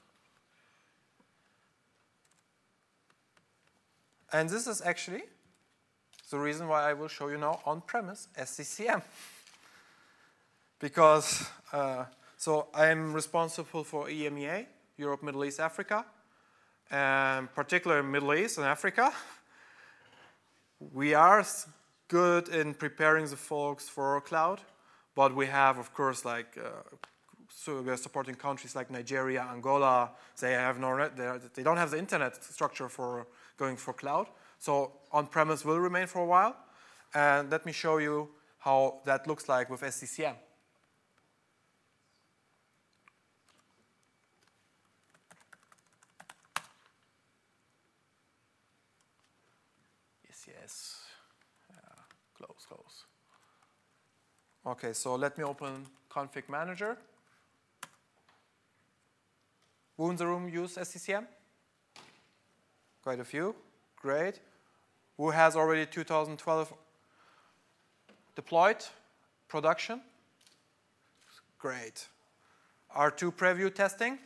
And this is actually the reason why I will show you now on-premise S C C M. Because, uh, so I'm responsible for E M E A, Europe, Middle East, Africa, and particularly Middle East and Africa. We are good in preparing the folks for cloud, but we have, of course, like, uh, so we are supporting countries like Nigeria, Angola. They have no, they don't have the internet structure for going for cloud. So on-premise will remain for a while. And let me show you how that looks like with S C C M. Yes, yes. Yeah, close, close. Okay, so let me open Config Manager. Who in the room use S C C M? Quite a few. Great. Who has already two thousand twelve deployed? Production? Great. R two preview testing?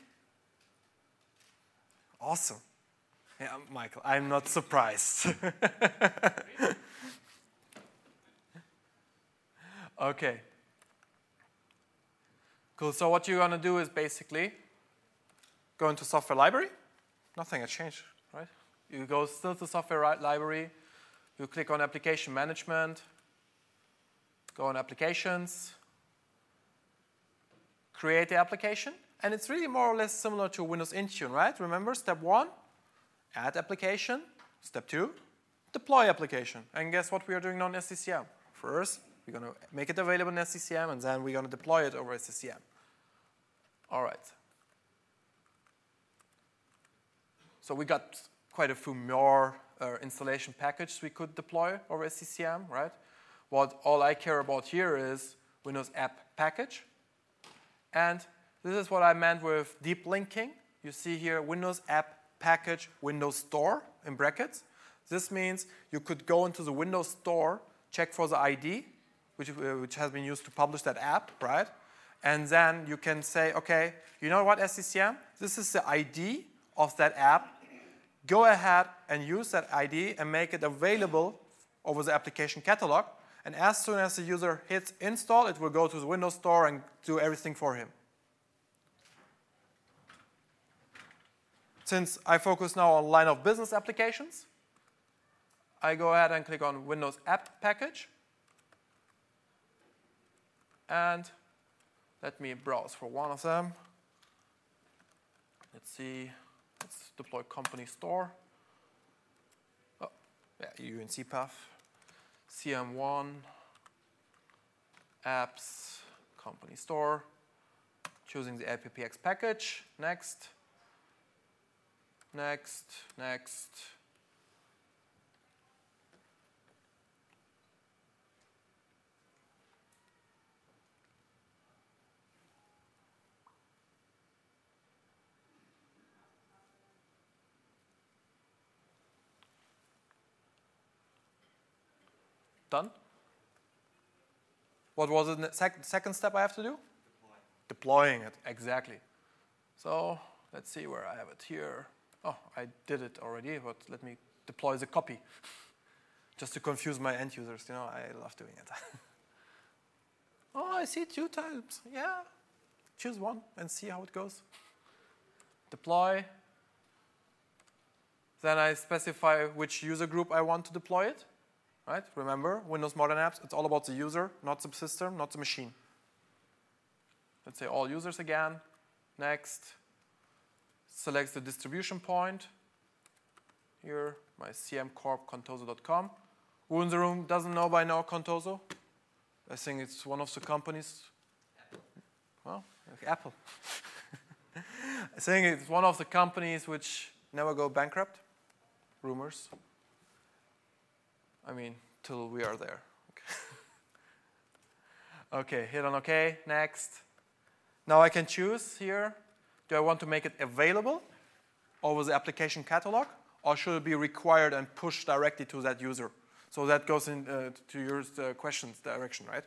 Awesome. Yeah, Michael, I'm not surprised. Okay. Cool. So what you're going to do is basically go into software library. Nothing has changed, right? You go still to software ri- library. You click on application management. Go on applications. Create the application. And it's really more or less similar to Windows Intune, right? Remember, step one, add application. Step two, deploy application. And guess what we are doing now in S C C M? First, we're going to make it available in S C C M, and then we're going to deploy it over S C C M. All right. So we got quite a few more uh, installation packages we could deploy over S C C M, right? What all I care about here is Windows App Package. And this is what I meant with deep linking. You see here Windows App Package Windows Store in brackets. This means you could go into the Windows Store, check for the I D, which, uh, which has been used to publish that app, right? And then you can say, okay, you know what, S C C M? This is the I D of that app. Go ahead and use that I D and make it available over the application catalog. And as soon as the user hits install, it will go to the Windows Store and do everything for him. Since I focus now on line of business applications, I go ahead and click on Windows App Package. And let me browse for one of them. Let's see. Let's deploy Company Store. Oh, yeah, U N C path. C M one, Apps, Company Store. Choosing the A P P X package. Next. Next, next. Done? What was the sec- second step I have to do? Deploy. Deploying it, exactly. So let's see where I have it here. Oh, I did it already, but let me deploy the copy. Just to confuse my end users, you know, I love doing it. Oh, I see two times. Yeah, choose one and see how it goes. Deploy. Then I specify which user group I want to deploy it. Right? Remember, Windows Modern Apps, it's all about the user, not the system, not the machine. Let's say all users again. Next. Select the distribution point. Here, my C M Corp Contoso dot com. Who in the room doesn't know by now Contoso? I think it's one of the companies. Well, like Apple. I think it's one of the companies which never go bankrupt. Rumors. I mean, till we are there. Okay. Okay, hit on OK. Next. Now I can choose here. Do I want to make it available over the application catalog, or should it be required and pushed directly to that user? So that goes in uh, to your uh, questions direction, right?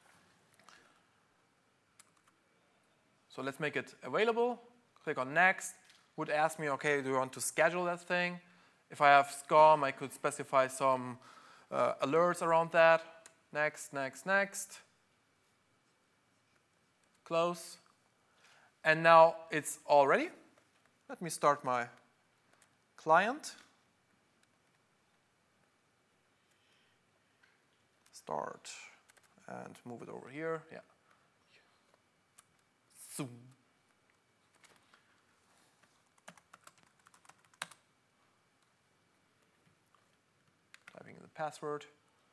So let's make it available. Click on Next. Would ask me, okay, do you want to schedule that thing? If I have SCOM, I could specify some uh, alerts around that. Next, next, next. Close. And now it's all ready. Let me start my client. Start and move it over here. Yeah. Zoom. Typing in the password.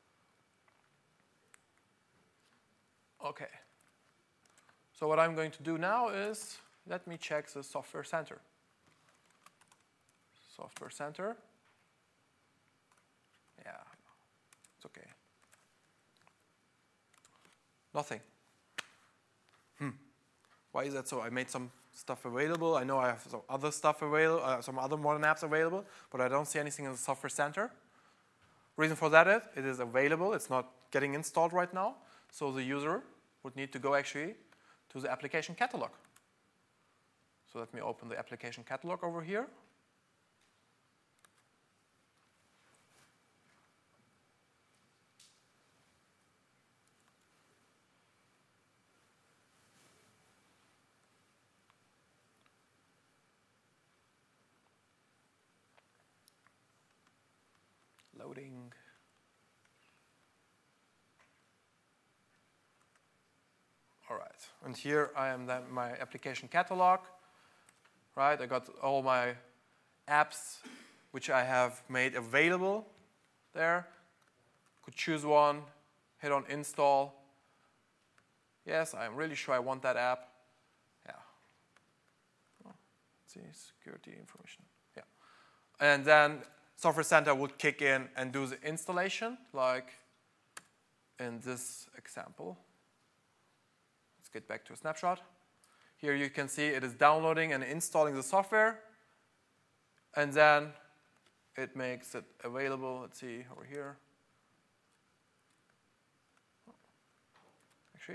Okay. So what I'm going to do now is let me check the Software Center. Software Center. Yeah, it's okay. Nothing. Hmm. Why is that so? I made some stuff available. I know I have some other stuff available, uh, some other modern apps available, but I don't see anything in the Software Center. Reason for that is it is available. It's not getting installed right now. So the user would need to go actually to the application catalog. So let me open the application catalog over here. Loading. All right, and here I am then my application catalog, right? I got all my apps which I have made available there. Could choose one, hit on install. Yes, I'm really sure I want that app. Yeah. Oh, let's see, security information. Yeah. And then Software Center would kick in and do the installation, like in this example. Let's get back to a snapshot. Here you can see it is downloading and installing the software. And then it makes it available. Let's see over here. Actually,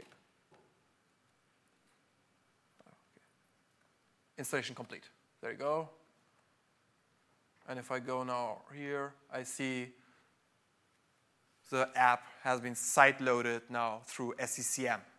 okay. Installation complete. There you go. And if I go now here, I see the app has been site loaded now through S C C M.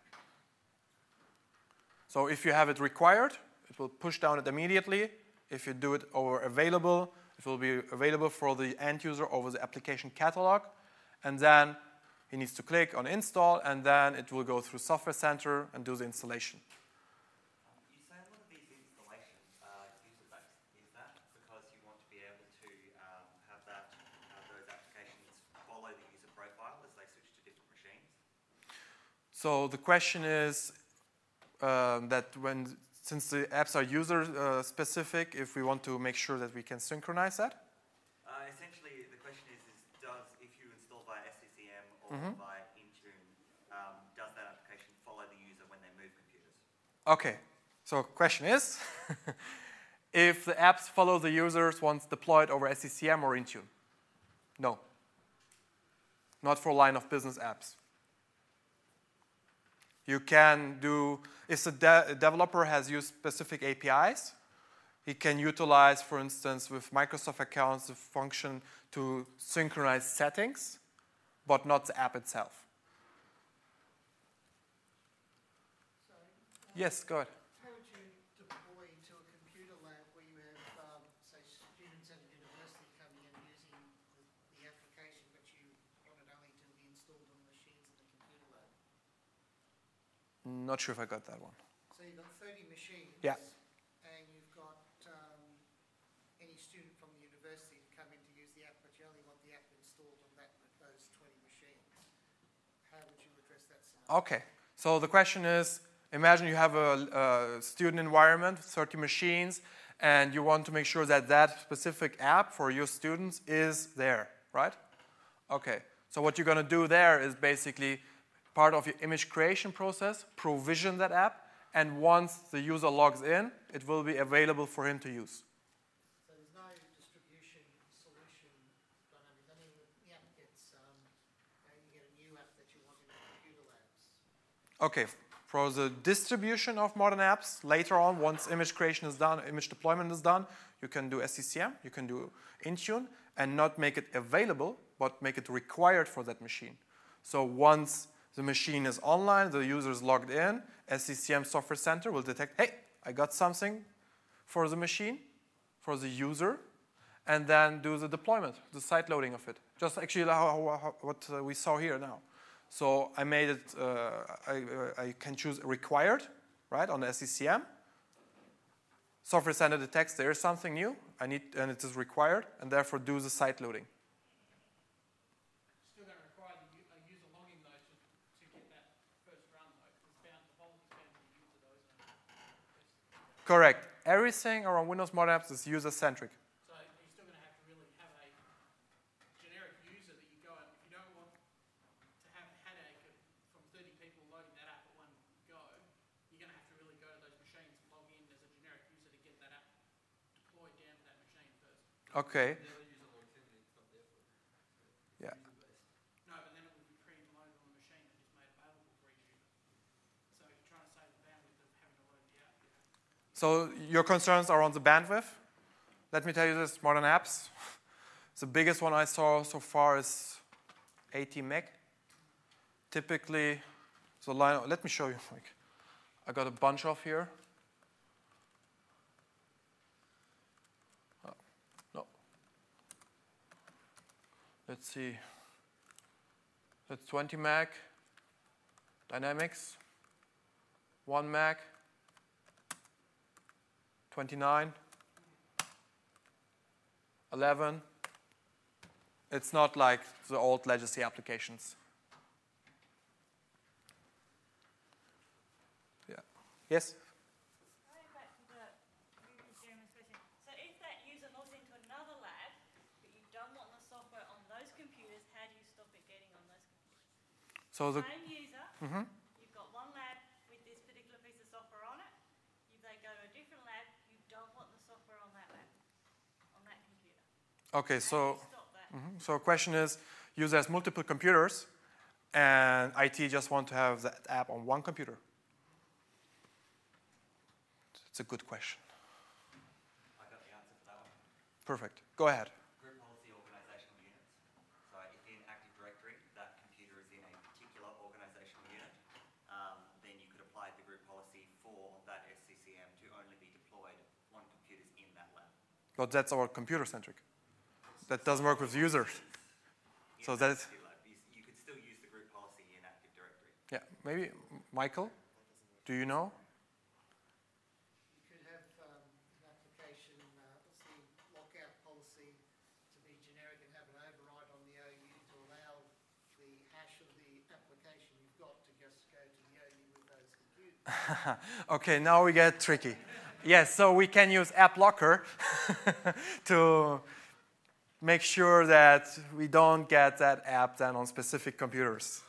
So if you have it required, it will push down it immediately. If you do it over available, it will be available for the end user over the application catalog. And then he needs to click on install, and then it will go through Software Center and do the installation. You say a lot of these installations are user-based. Is that because you want to be able to um, have that, have those applications follow the user profile as they switch to different machines? So the question is um, that when, since the apps are user-specific, uh, if we want to make sure that we can synchronize that? Uh, essentially, the question is, is does, if you install via S C C M or Mm-hmm. via Intune, um, does that application follow the user when they move computers? Okay, so question is, if the apps follow the users once deployed over S C C M or Intune? No. Not for line of business apps. You can do, if the de developer has used specific A P Is, he can utilize, for instance, with Microsoft accounts, the function to synchronize settings, but not the app itself. Sorry. um, Yes, go ahead. How would you deploy to a computer lab where you have, um, say, students at a university coming in using the, the application, but you want it only to be installed on machines in the computer lab? Not sure if I got that one. So you've got thirty machines. Yeah. And you've got um, any student from the university to come in to use the app, but you only want the app installed on that those twenty machines. How would you address that scenario? Okay, so the question is, imagine you have a, a student environment, thirty machines, and you want to make sure that that specific app for your students is there, right? Okay, so what you're going to do there is basically part of your image creation process, provision that app, and once the user logs in, it will be available for him to use. So there's no distribution solution dynamic. I mean, the app gets, um, uh, you get a new app that you want in the computer labs. Okay, for the distribution of modern apps, later on, once image creation is done, image deployment is done, you can do S C C M, you can do Intune, and not make it available, but make it required for that machine. So once the machine is online, the user is logged in, S C C M Software Center will detect, hey, I got something for the machine, for the user, and then do the deployment, the site loading of it. Just actually how, how, what uh, we saw here now. So I made it, uh, I, uh, I can choose required, right, on the S C C M. Software Center detects there is something new, I need, and it is required, and therefore do the site loading. Still going to require the u- a user login though to, to get that first run though, because it's bound, the volume is bound to the user though, isn't it? Correct. Everything around Windows Modern Apps is user-centric. So you're still going to have to really have a generic user that you go and if you don't want to have a headache of, from thirty people loading that app at one go, you're going to have to really go to those machines and log in as a generic user to get that app deployed down to that machine first. Okay. Never user logs in, it's not there for Yeah. No, but then it would be pre-loaded on the machine and just made available for each user. So you're trying to save the bandwidth of having to load the app. You know? So your concerns are on the bandwidth. Let me tell you this, modern apps. The biggest one I saw so far is eighty meg. Typically, the line, let me show you. Like, I got a bunch of here. Oh, no. let's see, that's twenty meg, Dynamics, one meg, twenty-nine, eleven. It's not like the old legacy applications. Yeah. Yes? Going back to the previous gentleman's question. So if that user logs into another lab, but you don't want the software on those computers, how do you stop it getting on those computers? So the Same user, mhm. you've got one lab with this particular piece of software on it. If they go to a different lab, you don't want the software on that lab, on that computer. Okay, How so do you stop that? mhm. so question is, user has multiple computers, and I T just want to have that app on one computer. It's a good question. I got the answer for that one. Perfect. Go ahead. Group policy organizational units. So if in Active Directory that computer is in a particular organizational unit, um, then you could apply the group policy for that S C C M to only be deployed on computers in that lab. But that's our computer-centric. That doesn't work with users. In So that that's, particular lab, you, s- you could still use the group policy in Active Directory. yeah, maybe, Michael, do you know? You could have um, an application, uh, what's the lockout policy to be generic and have an override on the O U to allow the hash of the application you've got to just go to the O U with those computers. Okay, now we get tricky. Yes, so we can use AppLocker to make sure that we don't get that app then on specific computers.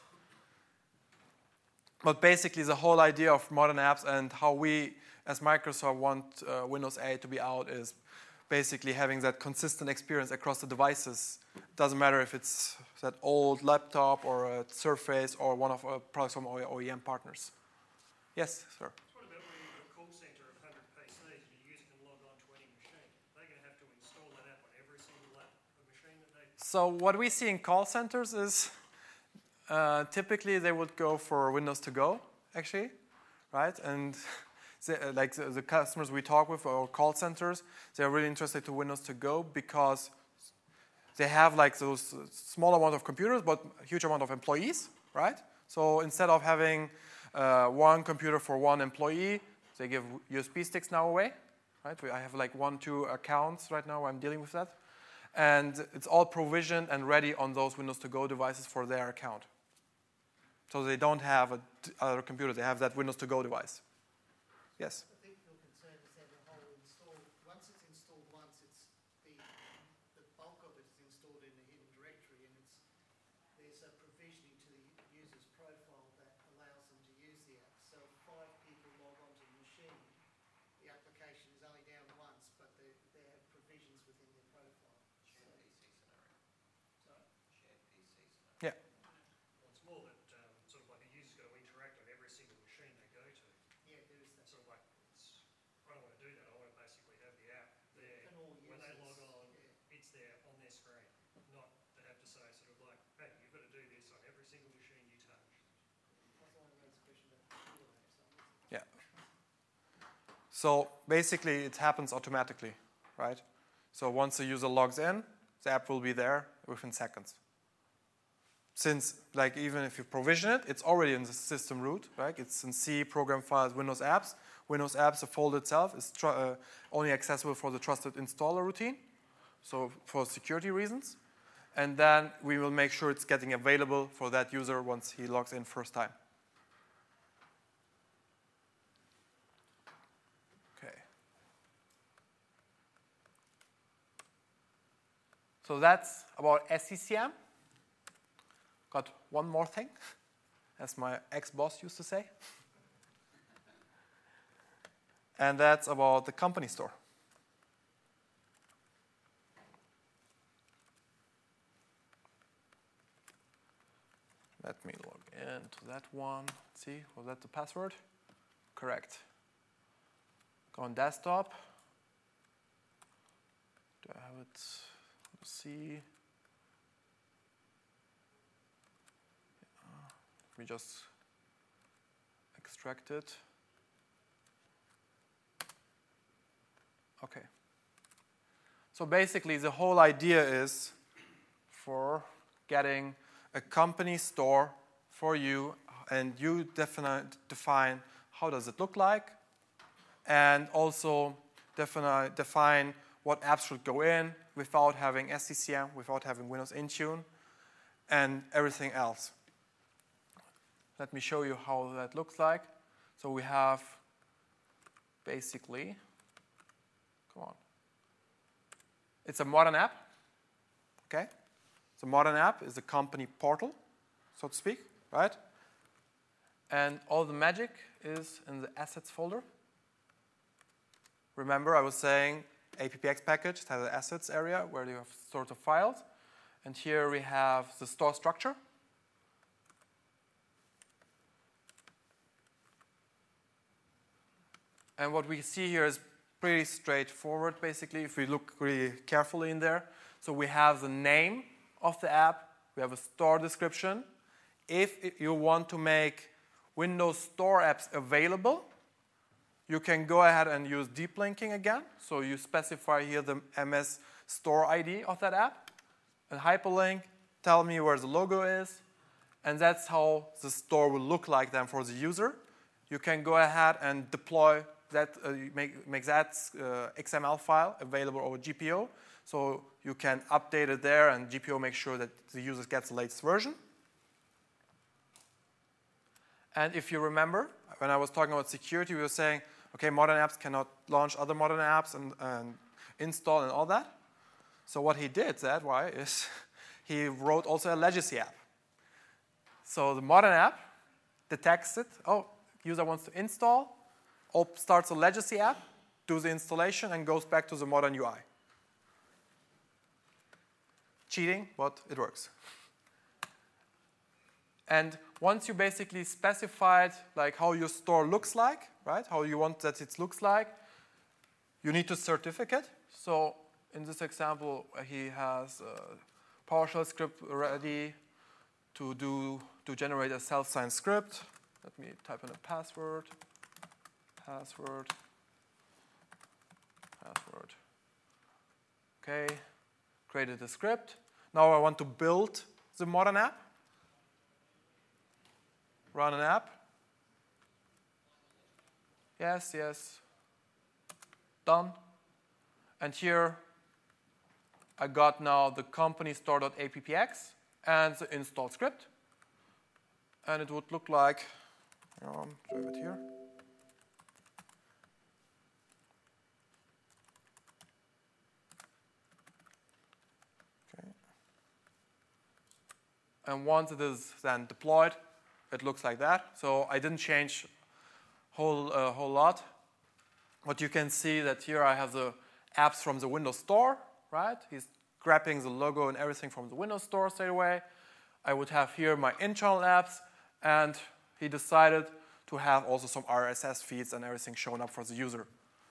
But basically, the whole idea of modern apps and how we, as Microsoft, want uh, Windows eight to be out is basically having that consistent experience across the devices. Doesn't matter if it's that old laptop or a Surface or one of our products from our O E M partners. Yes, sir. What about when you've got a call centre of one hundred P Cs and your user can log on to any machine? They're going to have to install that app on every single lap, a machine that they... So what we see in call centers is uh, typically they would go for Windows to go, actually, right? And the, uh, like the, the customers we talk with, or call centers, they're really interested to Windows to go because they have like those small amount of computers, but a huge amount of employees, right? So instead of having uh, one computer for one employee, they give U S B sticks now away, right? We, I have like one, two accounts right now where I'm dealing with that. And it's all provisioned and ready on those Windows to go devices for their account. So they don't have a t- other computer, they have that Windows to go device. Yes? I think your concern is that the whole install, once it's installed once, it's the, the bulk of it is installed in the hidden directory, and it's, there's a provisioning to the user's profile that allows them to use the app. So if five people log onto the machine, the application is only down once, but they, they have provisions within their profile. Shared P C scenario. Sorry? Shared P C scenario. Yeah. Well, it's more that um, sort of like a user's got to interact on every single machine they go to. Yeah, there is that. Sort of like, it's, I don't want to do that. I want to basically have the app there. And all When they log users, on, yeah. it's there on their screen. Not to have to say sort of like, hey, you've got to do this on every single machine you touch. I was only raised a question about computer apps, so I'm listening. Yeah. So basically, it happens automatically, right? So once the user logs in, the app will be there within seconds. Since, like, even if you provision it, it's already in the system root, right? It's in C, program files, Windows apps. Windows apps, the folder itself, is tr- uh, only accessible for the trusted installer routine, so for security reasons. And then we will make sure it's getting available for that user once he logs in first time. Okay. So that's about S C C M. Got one more thing, as my ex-boss used to say. And that's about the company store. Let me log into that one. Let's see, was that the password? Correct. Go on desktop. Do I have it? Let's see. Let me just extract it. Okay. So basically, the whole idea is, for getting a company store for you, and you defini- define how does it look like, and also defini- define what apps should go in without having S C C M, without having Windows Intune, and everything else. Let me show you how that looks like. So we have basically, come on. It's a modern app, okay? So modern app is a company portal, so to speak, right? And all the magic is in the assets folder. Remember, I was saying A P P X package has an assets area where you have sorts of files. And here we have the store structure. And what we see here is pretty straightforward, basically, if we look really carefully in there. So we have the name of the app. We have a store description. If you want to make Windows Store apps available, you can go ahead and use deep linking again. So you specify here the M S Store I D of that app. And hyperlink, tell me where the logo is. And that's how the store will look like then for the user. You can go ahead and deploy that, uh, make, make that uh, X M L file available over G P O. So you can update it there, and G P O makes sure that the user gets the latest version. And if you remember, when I was talking about security, we were saying, okay, modern apps cannot launch other modern apps and, and install and all that. So what he did, that why, is he wrote also a legacy app. So the modern app detects it. Oh, user wants to install. Op starts a legacy app, does the installation, and goes back to the modern U I. Cheating, but it works. And once you basically specified like how your store looks like, right? How you want that it looks like, you need a certificate. So in this example, he has a PowerShell script ready to do to generate a self-signed script. Let me type in a password. Password. Password. Okay. Created a script. Now I want to build the modern app. Run an app. Yes, yes. Done. And here I got now the company store.appx and the install script. And it would look like, um, do I have it here? Okay. And once it is then deployed, it looks like that. So I didn't change a whole, uh, whole lot. What you can see that here I have the apps from the Windows Store, right? He's grabbing the logo and everything from the Windows Store straight away. I would have here my internal apps, and he decided to have also some R S S feeds and everything shown up for the user.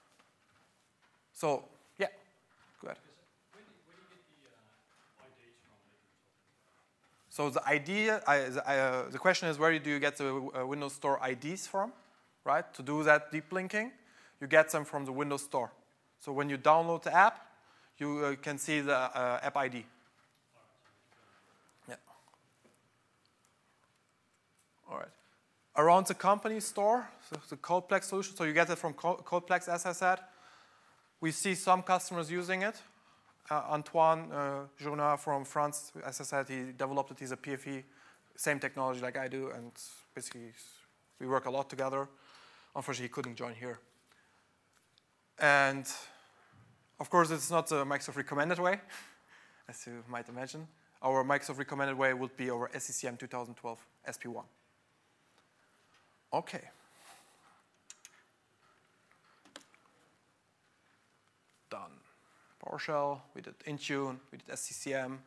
So, yeah, go ahead. Where do you, where do you get the uh, I Ds from that you're talking about? So the idea, I, the, uh, the question is, where do you get the uh, Windows Store I Ds from, right? To do that deep linking, you get them from the Windows Store. So when you download the app, you uh, can see the uh, app I D. Yeah. All right. Around the company store, so the CodePlex solution, so you get it from CodePlex, as I said. We see some customers using it. Uh, Antoine uh, Journa from France, as I said, he developed it. He's a P F E, same technology like I do, and basically we work a lot together. Unfortunately, he couldn't join here. And of course, it's not the Microsoft recommended way, as you might imagine. Our Microsoft recommended way would be our S C C M twenty twelve S P one. Okay. Done. PowerShell, we did Intune, we did S C C M.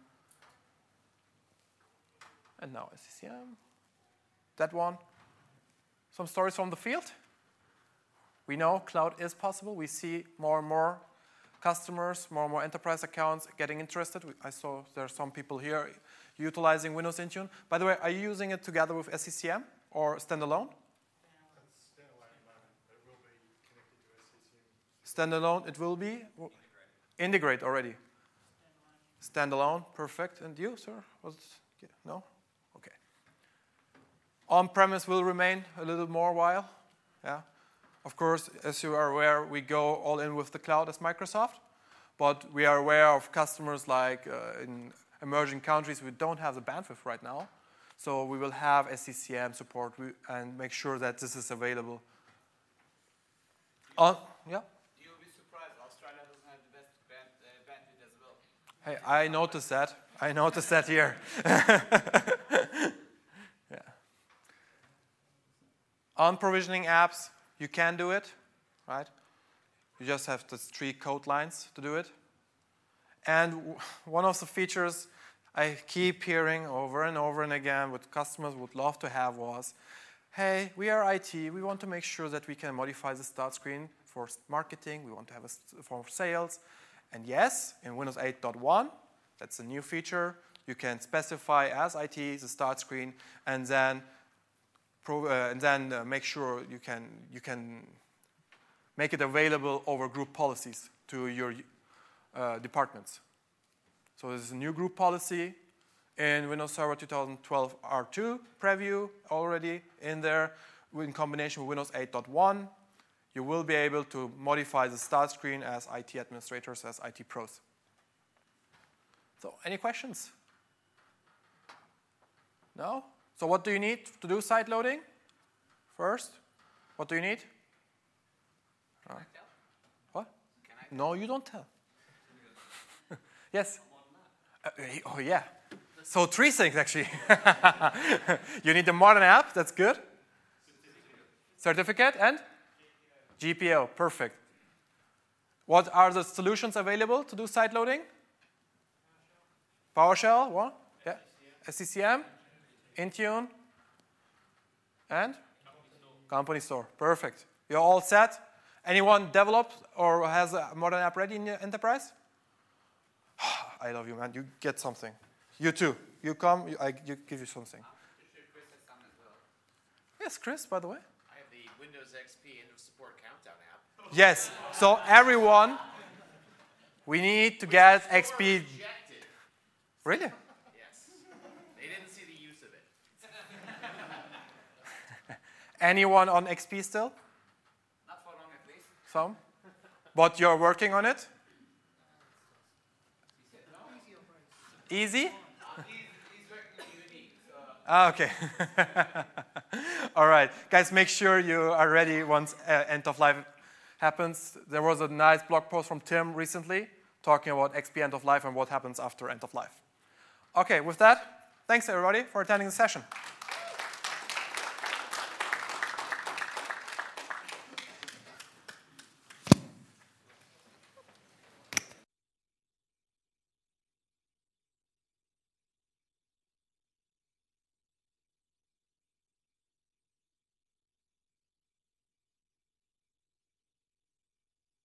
And now S C C M. That one. Some stories from the field. We know cloud is possible. We see more and more customers, more and more enterprise accounts getting interested. I saw there are some people here utilizing Windows Intune. By the way, are you using it together with S C C M or standalone? It's standalone at the moment, but it will be connected to S C C M. Standalone, it will be? Integrate already. Standalone, perfect. And you, sir? Was yeah, no? Okay. On-premise will remain a little more while. Yeah. Of course, as you are aware, we go all in with the cloud as Microsoft, but we are aware of customers like uh, in emerging countries we don't have the bandwidth right now. So we will have S C C M support and make sure that this is available. On, yeah? You'll be surprised, Australia doesn't have the best band, uh, bandwidth as well. Hey, I noticed that. I noticed that here. Yeah. On provisioning apps, you can do it, right? You just have the three code lines to do it. And w- one of the features I keep hearing over and over and again what customers would love to have was, hey, we are I T, we want to make sure that we can modify the start screen for marketing, we want to have a form of sales. And yes, in Windows eight point one, that's a new feature, you can specify as I T the start screen and then pro, uh, and then uh, make sure you can you can make it available over group policies to your uh, departments. So this is a new group policy in Windows Server twenty twelve R two preview already in there. In combination with Windows eight point one, you will be able to modify the start screen as I T administrators, as I T pros. So any questions? No? So what do you need to do site loading? First, what do you need? Can I tell? What? Can I tell? No, you don't tell. Yes? Uh, oh, yeah. So three things, actually. You need the modern app. That's good. Certificate and? G P O. Perfect. What are the solutions available to do site loading? PowerShell. What? Yeah. S C C M. Intune. And? Company Store. Perfect. You're all set. Anyone developed or has a modern app ready in your enterprise? I love you, man. You get something. You too. You come, you, I you give you something. Chris has some as well. Yes, Chris, by the way. I have the Windows X P end of support countdown app. Yes. So everyone, we need to get X P. Rejected. Really? Yes. They didn't see the use of it. Anyone on X P still? Not for long at least. Some? But you're working on it? Easy? Ah, okay. All right. Guys, make sure you are ready once uh, end of life happens. There was a nice blog post from Tim recently talking about X P end of life and what happens after end of life. Okay, with that, thanks everybody for attending the session.